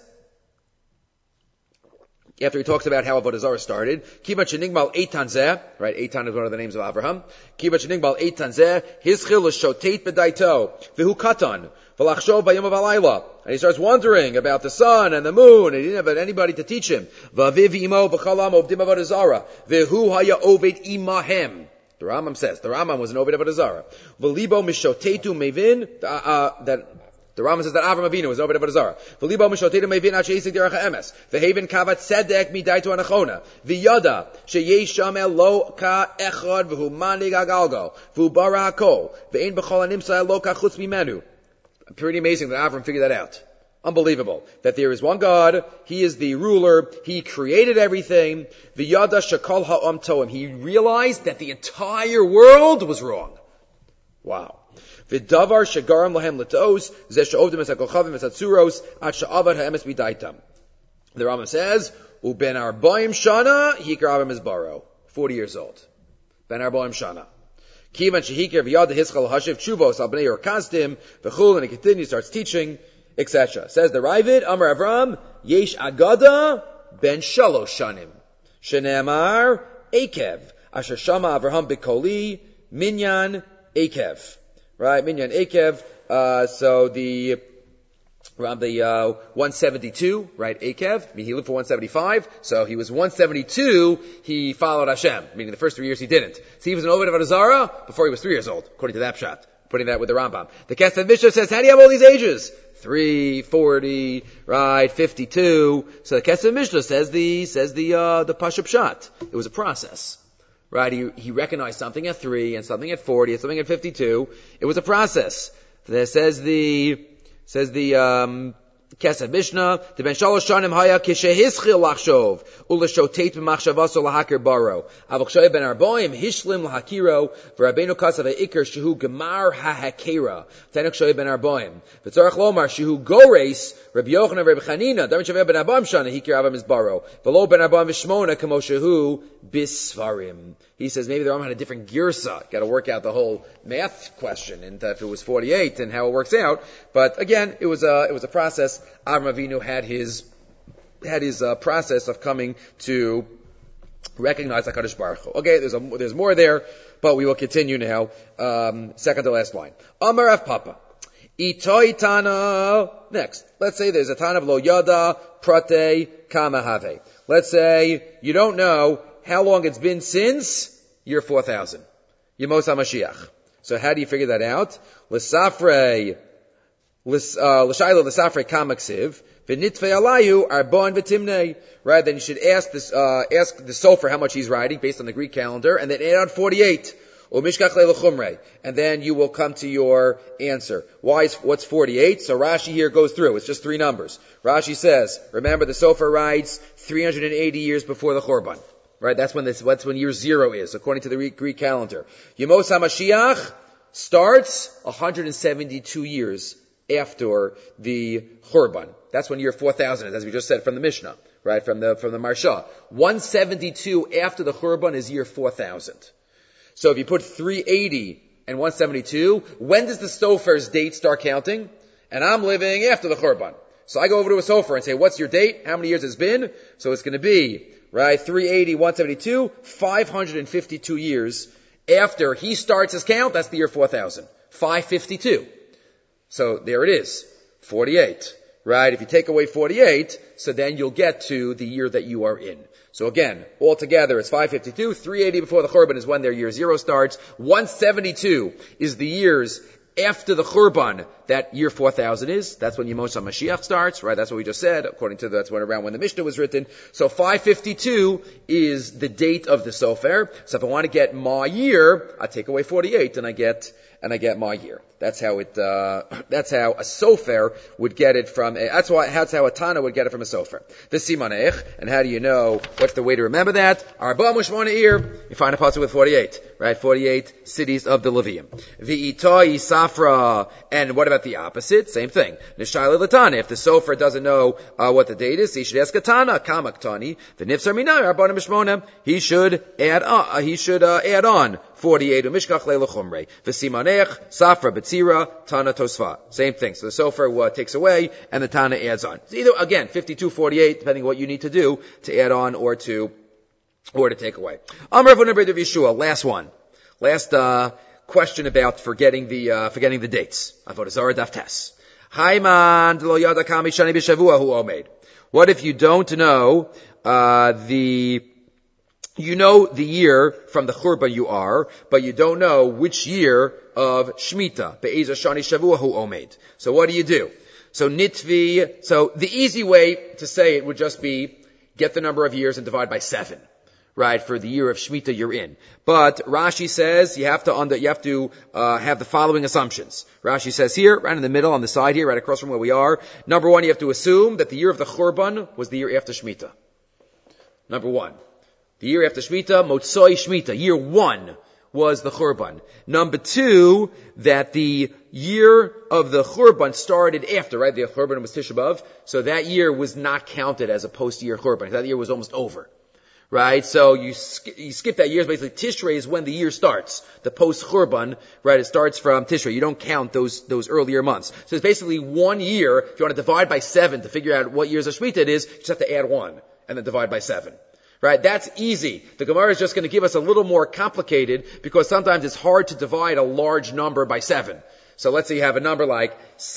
after he talks about how Avodah Zarah started, Kibat Shenigmal Eitan Zeh, right? Eitan is one of the names of Avraham. Kibat Shenigmal Eitan Zeh, Hizchil L'Shotet B'Daito, V'hu Katan, V'lachshov B'yom V'alayla. And he starts wondering about the sun and the moon, and he didn't have anybody to teach him. V'aviv imo v'chalam ovdim Avodah Zarah, V'hu haya oved imahem. The Rambam says, the Rambam was an oved Avodah Zarah. V'libo mishotetu mevin, the Rambam says that Avram Avinu was over Avodah Zarah. V'libo mishotetu mevin at she'isik derech ha'emes. V'heven kavat tzedek midaitu anachona. V'yada sheyesh shamel lo ka echad v'hu manig agalgo. V'hu bara hakol. V'ein b'chol animsa lo ka chutz mimenu. Pretty amazing that Avram figured that out. Unbelievable. That there is one God, He is the ruler, He created everything. V'yada shekol ha'am toim. He realized that the entire world was wrong. Wow. V'davar shegaram lahem l'tos, zeh she'ovdim es ha'kochavim es ha'tzuros, at she'avad ha'emes b'daitam. The Rambam says, u'ben arbaim shana, hikar Avram is baro. 40 years old. Ben arbaim shana. Kivan shehikar v'yada hischal hashiv tshuvos al b'nei yor kasdim, v'chul, and he continues, starts teaching. etc. Says the Ravid, Amar Avram, Yesh Agada ben Shalosh Shanim. Shenemar Akev. Asher Shama Avraham Bikoli, Minyan Akev. Right, Minyan Akev. So around the 172, right, Akev, I mean, he lived for 175, so he was 172, he followed Hashem, meaning the first 3 years he didn't. So he was an Oved of Avodah before he was 3 years old, according to that pshat, putting that with the Rambam. The Kesef Mishnah says, how do you have all these ages? 3, 40, right, 52. So the Kesef Mishnah says the Pashup pshat. It was a process. Right, he recognized something at 3 and something at 40 and something at 52. It was a process. There says the Kesef Mishnah, the Ben Shalosh Shanim Haya Kishehischil Lachshov Ulashotet B'Machshavaso Lahakir Baro Avokshaya Ben Arboim Hishlim Lahakiro V'Rabbeinu Kasav Ha'ikr Shehu Gemar HaHakera Tenok Ben Arboim V'Tzarach Lomar Shehu Gores Rabbi Yochanan and Rabbi Chanina Damin Shaveh Ben Arboim Shana Hikir Avam is Baro V'Lo Ben Arboim V'Shmona Kamo Shehu Bisfarim. He says maybe the Rambam had a different girsa. Got to work out the whole math question and if it was 48 and how it works out. But again, it was a process. Avram Avinu had his process of coming to recognize HaKadosh Baruch Hu. Okay, there's more there, but we will continue now. Second to last line. Amar Rav Papa. Itoi Tana. Next, let's say there's a Tana of Lo Yada Prate Kama Have. Let's say you don't know how long it's been since year 4000. Yemos HaMashiach. So how do you figure that out? L'safrei L'shayla l'safrei kamaksiv v'nitvei alayu arbon v'timnei. Right, then you should ask the sofer how much he's writing based on the Greek calendar, and then add on 48. Umishkach le'lechumrei, and then you will come to your answer. What's 48? So Rashi here goes through. It's just 3 numbers. Rashi says, remember the sofer writes 380 years before the Churban. Right, that's when year 0 is, according to the Greek calendar. Yemos HaMashiach starts 172 years after the Churban. That's when year 4000 is, as we just said from the Mishnah, right, from the Marsha. 172 after the Churban is year 4000. So if you put 380 and 172, when does the sofer's date start counting? And I'm living after the Churban. So I go over to a sofer and say, what's your date? How many years it's been? So it's going to be, right, 380, 172, 552 years after he starts his count. That's the year 4000. 552. So there it is. 48. Right? If you take away 48, so then you'll get to the year that you are in. So again, altogether it's 552, 380 before the Churban is when their year 0 starts, 172 is the years after the Churban that year 4000 is. That's when Yemos HaMashiach starts, right? That's what we just said, that's around when the Mishnah was written. So 552 is the date of the Sofer. So if I want to get my year, I take away 48 and I get my year. That's how a sofer would get it from that's how a Tana would get it from a sofer. The Simanech, and how do you know what's the way to remember that? Arba Mushmona Ir, you find a pasuk with 48, right? 48 cities of the Levium. V'itoi Safra, and what about the opposite? Same thing. Nishayla Latana, if the sofer doesn't know what the date is, he should ask a Tana, Kamaktani, the Nifsar Minay, Arba Mushmona, he should add on 48 Umishkach Leila Chumrei. V'Simanech, Safra Betzira, Tana Tosfa. Same thing. So the sofer takes away and the Tana adds on. So either, again, 52, 48, depending on what you need to do to add on or to take away. Amar Rav Yeshua, last one. Last question about forgetting the dates. Avodah Zarah Daf Tes. Hayman Lo Yada Kami Shani B'Shavua Hu Omeid. What if you don't know you know the year from the Churban you are, but you don't know which year of Shemitah. Be'ezah Shani Shavua Hu Omeid. So what do you do? So the easy way to say it would just be get the number of years and divide by 7. Right, for the year of Shemitah you're in. But Rashi says you have to have the following assumptions. Rashi says here, right in the middle, on the side here, right across from where we are. Number 1, you have to assume that the year of the Churban was the year after Shemitah. Number 1. The year after Shemitah, Motzoi Shemitah, year 1 was the Churban. Number 2, that the year of the Churban started after, right? The Churban was Tisha B'Av, so that year was not counted as a post-year Churban. That year was almost over. right? So you skip that year. Basically, Tishrei is when the year starts. The post-Churban, right? It starts from Tishrei. You don't count those earlier months. So it's basically 1 year. If you want to divide by 7 to figure out what years of Shemitah it is, you just have to add 1 and then divide by 7. Right? That's easy. The Gemara is just going to give us a little more complicated because sometimes it's hard to divide a large number by 7. So let's say you have a number like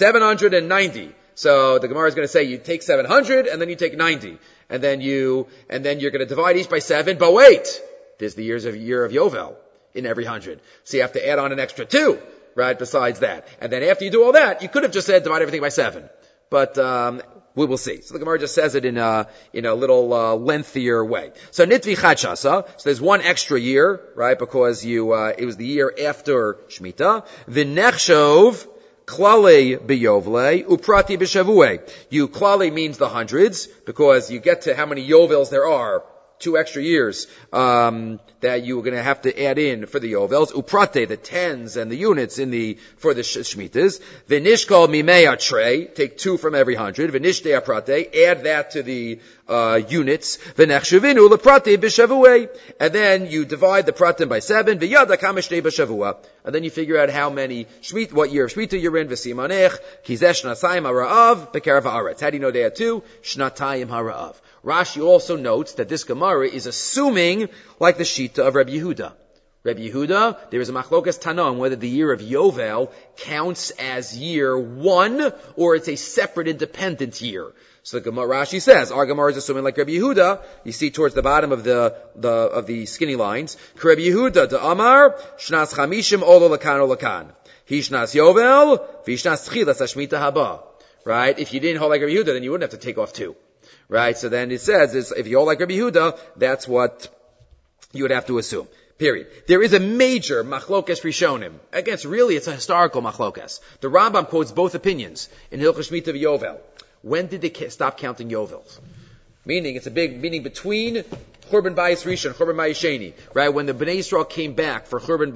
790. So the Gemara is going to say you take 700 and then you take 90. And then you're going to divide each by 7. But wait! There's the year of Yovel in every 100. So you have to add on an extra 2, right? Besides that. And then after you do all that, you could have just said divide everything by 7. But, we will see. So the Gemara just says it in a little, lengthier way. So Nitvi Chadshasa. So there's 1 extra year, right? Because it was the year after Shemitah. V'nechshov klale b'yovle uprati b'shavue. Klale means the hundreds because you get to how many Yovels there are. 2 extra years, that you're going to have to add in for the Yovels. Uprate, the tens and the units for the Shemitahs. V'nishkol mimei atrei, take 2 from every 100. V'nishtei aprate, add that to the, units. V'nechshuvinu leprate b'shavue. And then you divide the pratim by 7. V'yada kameshtei b'shavua. And then you figure out how many what year of Shemitah you're in. V'simanech, kizesh shnatayim hara'av, b'kerav ha'aretz. How do you know they had 2? Shnatayim hara'av. Rashi also notes that this Gemara is assuming like the Shita of Rabbi Yehuda. Rabbi Yehuda, there is a machlokas Tana on whether the year of Yovel counts as year 1 or it's a separate independent year. So the Gemara, Rashi says, our Gemara is assuming like Rabbi Yehuda. You see towards the bottom of the skinny lines. Rabbi Yehuda, the Amar, Shnas Chamishim Olo Lakan O Lakan. He Shnas Yovel, Vishnas Tchilas Hashmita Haba. Right? If you didn't hold like Rabbi Yehuda, then you wouldn't have to take off 2. Right? So then it says, if you hold like Rabbi Yehuda, that's what you would have to assume. Period. There is a major machlokas rishonim. Again, it's a historical machlokas. The Rambam quotes both opinions in Hilchos Shemitah Yovel. When did they stop counting Yovels? Meaning, it's a big meaning between Churban Bayis Rishon, Churban Bayis Sheni, right? When the Bnei Yisrael came back for Bayis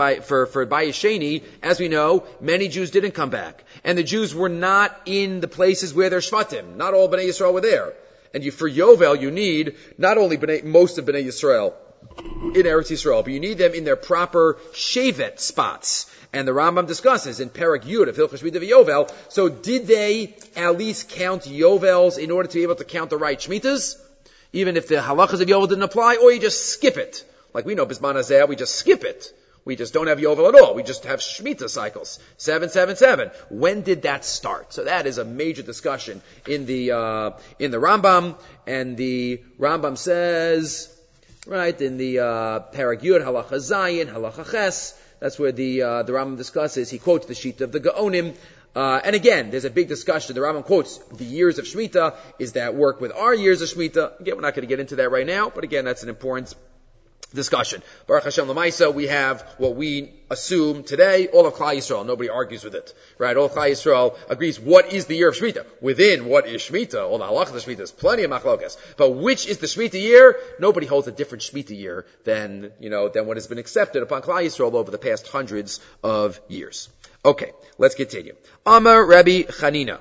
Sheni, as we know, many Jews didn't come back. And the Jews were not in the places where they're Shvatim. Not all Bnei Yisrael were there. And for Yovel, you need not only most of Bnei Yisrael in Eretz Yisrael, but you need them in their proper Shevet spots. And the Rambam discusses in Perek Yud of Hilchos Shemitah Yovel. So did they at least count Yovels in order to be able to count the right Shemitahs? Even if the halachas of Yovel didn't apply, or you just skip it. Like we know, Bisman Hazeh, we just skip it. We just don't have Yovel at all. We just have Shemitah cycles. 7, 7, 7. When did that start? So that is a major discussion in the Rambam. And the Rambam says, right, in the Perek Yud, Halacha Zayin, Halacha Ches, that's where the Rambam discusses. He quotes the Shita of the Gaonim. And again, there's a big discussion. The Rambam quotes the years of Shemitah. Is that work with our years of Shemitah? Again, we're not going to get into that right now, but again, that's an important discussion. Baruch Hashem L'maisa, we have what we assume today, all of Klal Yisrael. Nobody argues with it. Right? All of Klal Yisrael agrees what is the year of Shemitah. Within what is Shemitah, all the halachas of Shemitah, is plenty of machlokas. But which is the Shemitah year? Nobody holds a different Shemitah year than what has been accepted upon Klal Yisrael over the past hundreds of years. Okay, let's continue. Amar Rabbi Chanina.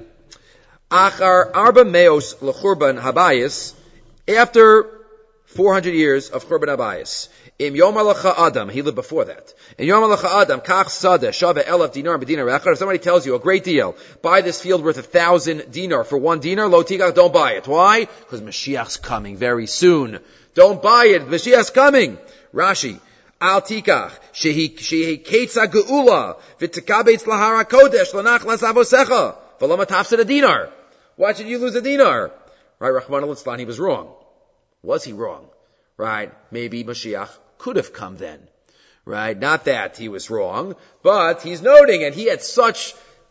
Achar arba meos l'churban habayis, after 400 years of Churban Abayis. Im Yom Halacha Adam, he lived before that. In Yom Halacha Adam, Kach Sadeh, Shava Elef Dinar B'Dinar Echad. If somebody tells you a great deal, buy this field worth 1,000 dinar for 1 dinar, Lo Tigach, don't buy it. Why? Because Mashiach's coming very soon. Don't buy it. Mashiach's coming. Rashi. Al Tikach, Shehi Ketza Geula, V'Tikabetz Lahara Kodesh, Lanach Lasavosecha, V'Lama Tafsed a dinar. Why should you lose a dinar? Right, Rahman al-Islan, he was wrong. Was he wrong? Right? Maybe Mashiach could have come then. Right? Not that he was wrong, but he's noting, and he had such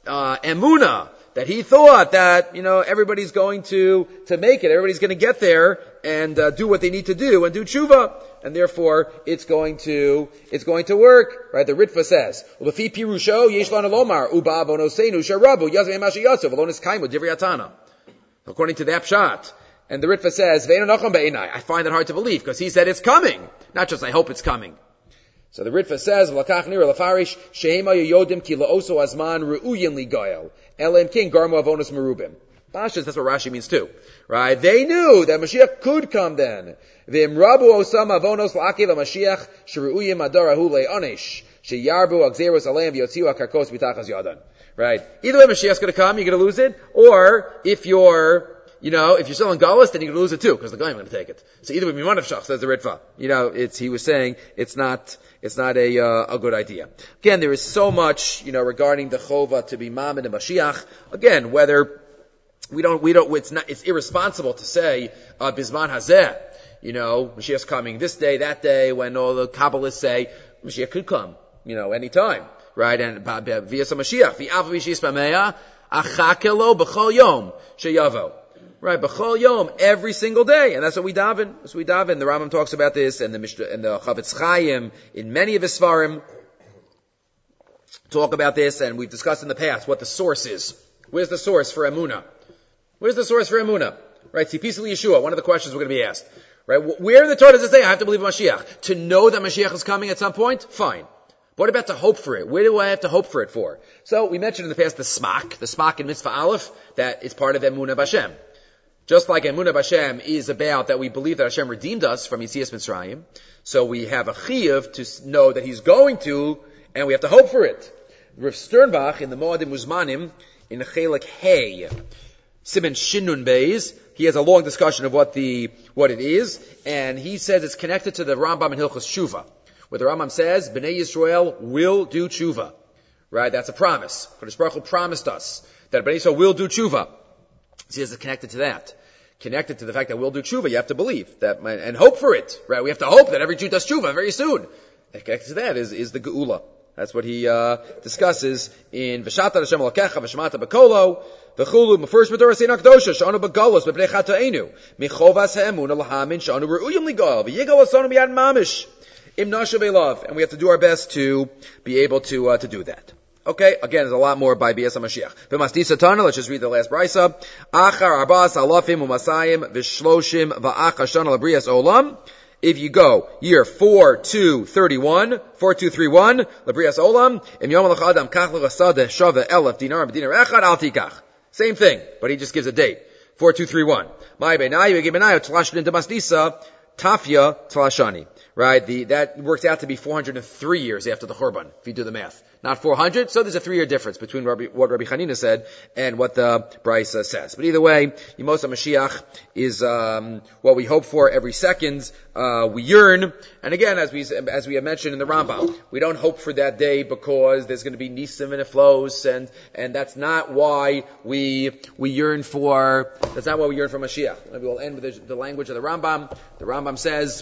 emunah that he thought that, everybody's going to make it. Everybody's going to get there and do what they need to do and do tshuva. And therefore, it's going to work. Right? The Ritva says, L'fi pirusho yesh lana lomar uba abonosenu sharabu yazmei mashiyatsu v'lonis kaimu divriyatana. According to that pshat. And the Ritva says, I find it hard to believe, because he said it's coming. Not just I hope it's coming. So the Ritva says, L'kach nira l'farish, shehema yoyodim ki la'oso azman ru'uyin li goyel, elam king garmo avonos merubim. Pashas, that's what Rashi means too. Right? They knew that Mashiach could come then. V'im rabu osam avonos la'akev HaMashiach sheru'uyim adarahu le'onesh sheyarbu agzeros aleim v'yotziu akarkos b'tachas yadan. Right? Either way, Mashiach's going to come, you're going to lose it, or if you're still in Galus, then you're going to lose it too, because the guy is going to take it. So either way, Mimanavshach says the Ritva. He was saying it's not a good idea. Again, there is so much, regarding the Chova to be Mammon and Mashiach. Again, whether it's irresponsible to say, Bizman Hazeh, Mashiach's coming this day, that day, when all the Kabbalists say, Mashiach could come, anytime. Right? And via Mashiach, v'av v'shis b'meya, achakelo b'chol yom sheyavo. Right? B'chol yom, every single day. And that's what we daven. The Rambam talks about this, and the Chavetz Chaim, in many of his Svarim, talk about this, and we've discussed in the past what the source is. Where's the source for Emunah? Right? Tzipis Yeshua, one of the questions we're going to be asked. Right? Where in the Torah does it say I have to believe in Mashiach? To know that Mashiach is coming at some point? Fine. What about to hope for it? Where do I have to hope for it for? So we mentioned in the past the smak in Mitzvah Aleph, that is part of Emunah B'Hashem. Just like Emunah B'Hashem is about that we believe that Hashem redeemed us from Yitzias Mitzrayim, so we have a chiyuv to know that He's going to, and we have to hope for it. Rav Sternbach in the Moadim Muzmanim, in Chelek Hey, Siman Shinun Beis, he has a long discussion of what it is, and he says it's connected to the Rambam in Hilchos Shuvah, where the Rambam says, Bnei Yisrael will do tshuva. Right? That's a promise. Kodesh Baruch Hu promised us that Bnei Yisrael will do tshuva. See, it's connected to that. Connected to the fact that we'll do tshuva, you have to believe that, and hope for it. Right? We have to hope that every Jew does tshuva very soon. And connected to that is the geula. That's what he discusses in V'shata Hashem Elokecha V'shemata B'kolo V'chulu First B'Torah Seina Kedosha Shanu B'Galus B'Pnei Chatainu Michovas Ha'emunah L'Hamin Shanu Re'uyim Ligal V'Yigal Asonu Miyad Mamish Im Nashav Elav, and we have to do our best to be able to do that. Okay, again, there's a lot more by B'Yas HaMashiach. B'Masdisa Tana, let's just read the last brisa. Achar Arbas Alafim U'Masayim V'Shloshim V'Ach Hashan L'Brias Olam. If you go year 4231, L'Brias Olam, Im Yom L'Chadam Kach L'Chasad Shava Elef Dinar B'Dinar Echad Al Tikach. Same thing, but he just gives a date. 4231. Ma'ay Benayu Yegib Tlashin D'Masdisa Tafya Tlashani. Right? That works out to be 403 years after the Churban, if you do the math. Not 400, so there's a 3-year difference between what Rabbi Chanina said and what the Brisa says. But either way, Yemos HaMashiach is what we hope for every second. We yearn, and again, as we have mentioned in the Rambam, we don't hope for that day because there's going to be nisim and it flows, and that's not why we yearn for. That's not why we yearn for Mashiach. Maybe we'll end with the language of the Rambam. The Rambam says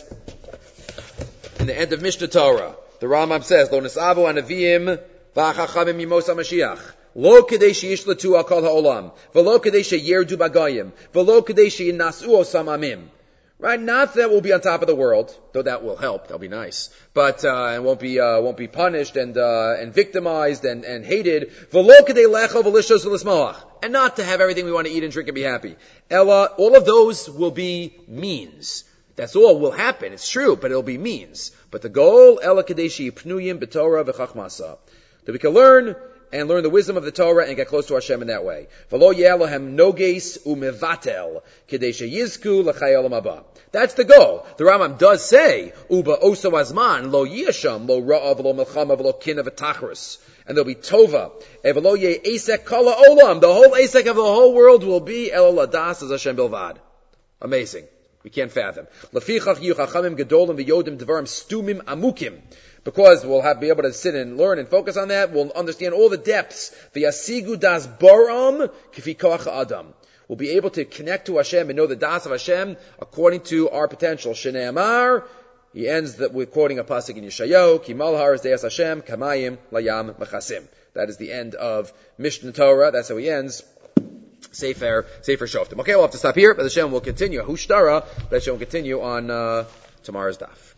in the end of Mishnah Torah, the Rambam says, Lo nesavu anavim v'achachamim yimos HaMashiach. Lo kedei sheyishlatu al kol ha'olam. V'lo kedei sheyerdu b'goyim. V'lo kedei sheyinasu osam amim. Right? Not that we'll be on top of the world, though that will help. That'll be nice. But, and won't be punished and victimized and hated. V'lo kedei lecho v'lishos v'lismoach. And not to have everything we want to eat and drink and be happy. Ella, all of those will be means. That's all will happen. It's true, but it'll be means. But the goal, Ela Kadeshi Pnuyim B'Torah V'Chachmasa, that we can learn the wisdom of the Torah and get close to Hashem in that way. V'lo ye'alohem noges u'mevatel Kadeshi Yizku L'chai Olam Haba. That's the goal. The Rambam does say, Uba Oso Azman Lo Yisham Lo Ra'av Lo Melchama Lo Kina V'Tachris. And there'll be Tova. Evelo Ye Esek Kala Olam. The whole Esek of the whole world will be El Ladas as Hashem Bilvad. Amazing. We can't fathom. Because we'll be able to sit and learn and focus on that. We'll understand all the depths. We'll be able to connect to Hashem and know the das of Hashem according to our potential. Shnei Amar, he ends with quoting a pasuk in Yeshayahu, Ki malhar de'as Hashem, kamayim layam mechasim. That is the end of Mishnah Torah. That's how he ends. Sefer Shoftim. Okay, we'll have to stop here, but Hashem will continue. Hushtara, but Hashem will continue on tomorrow's daf.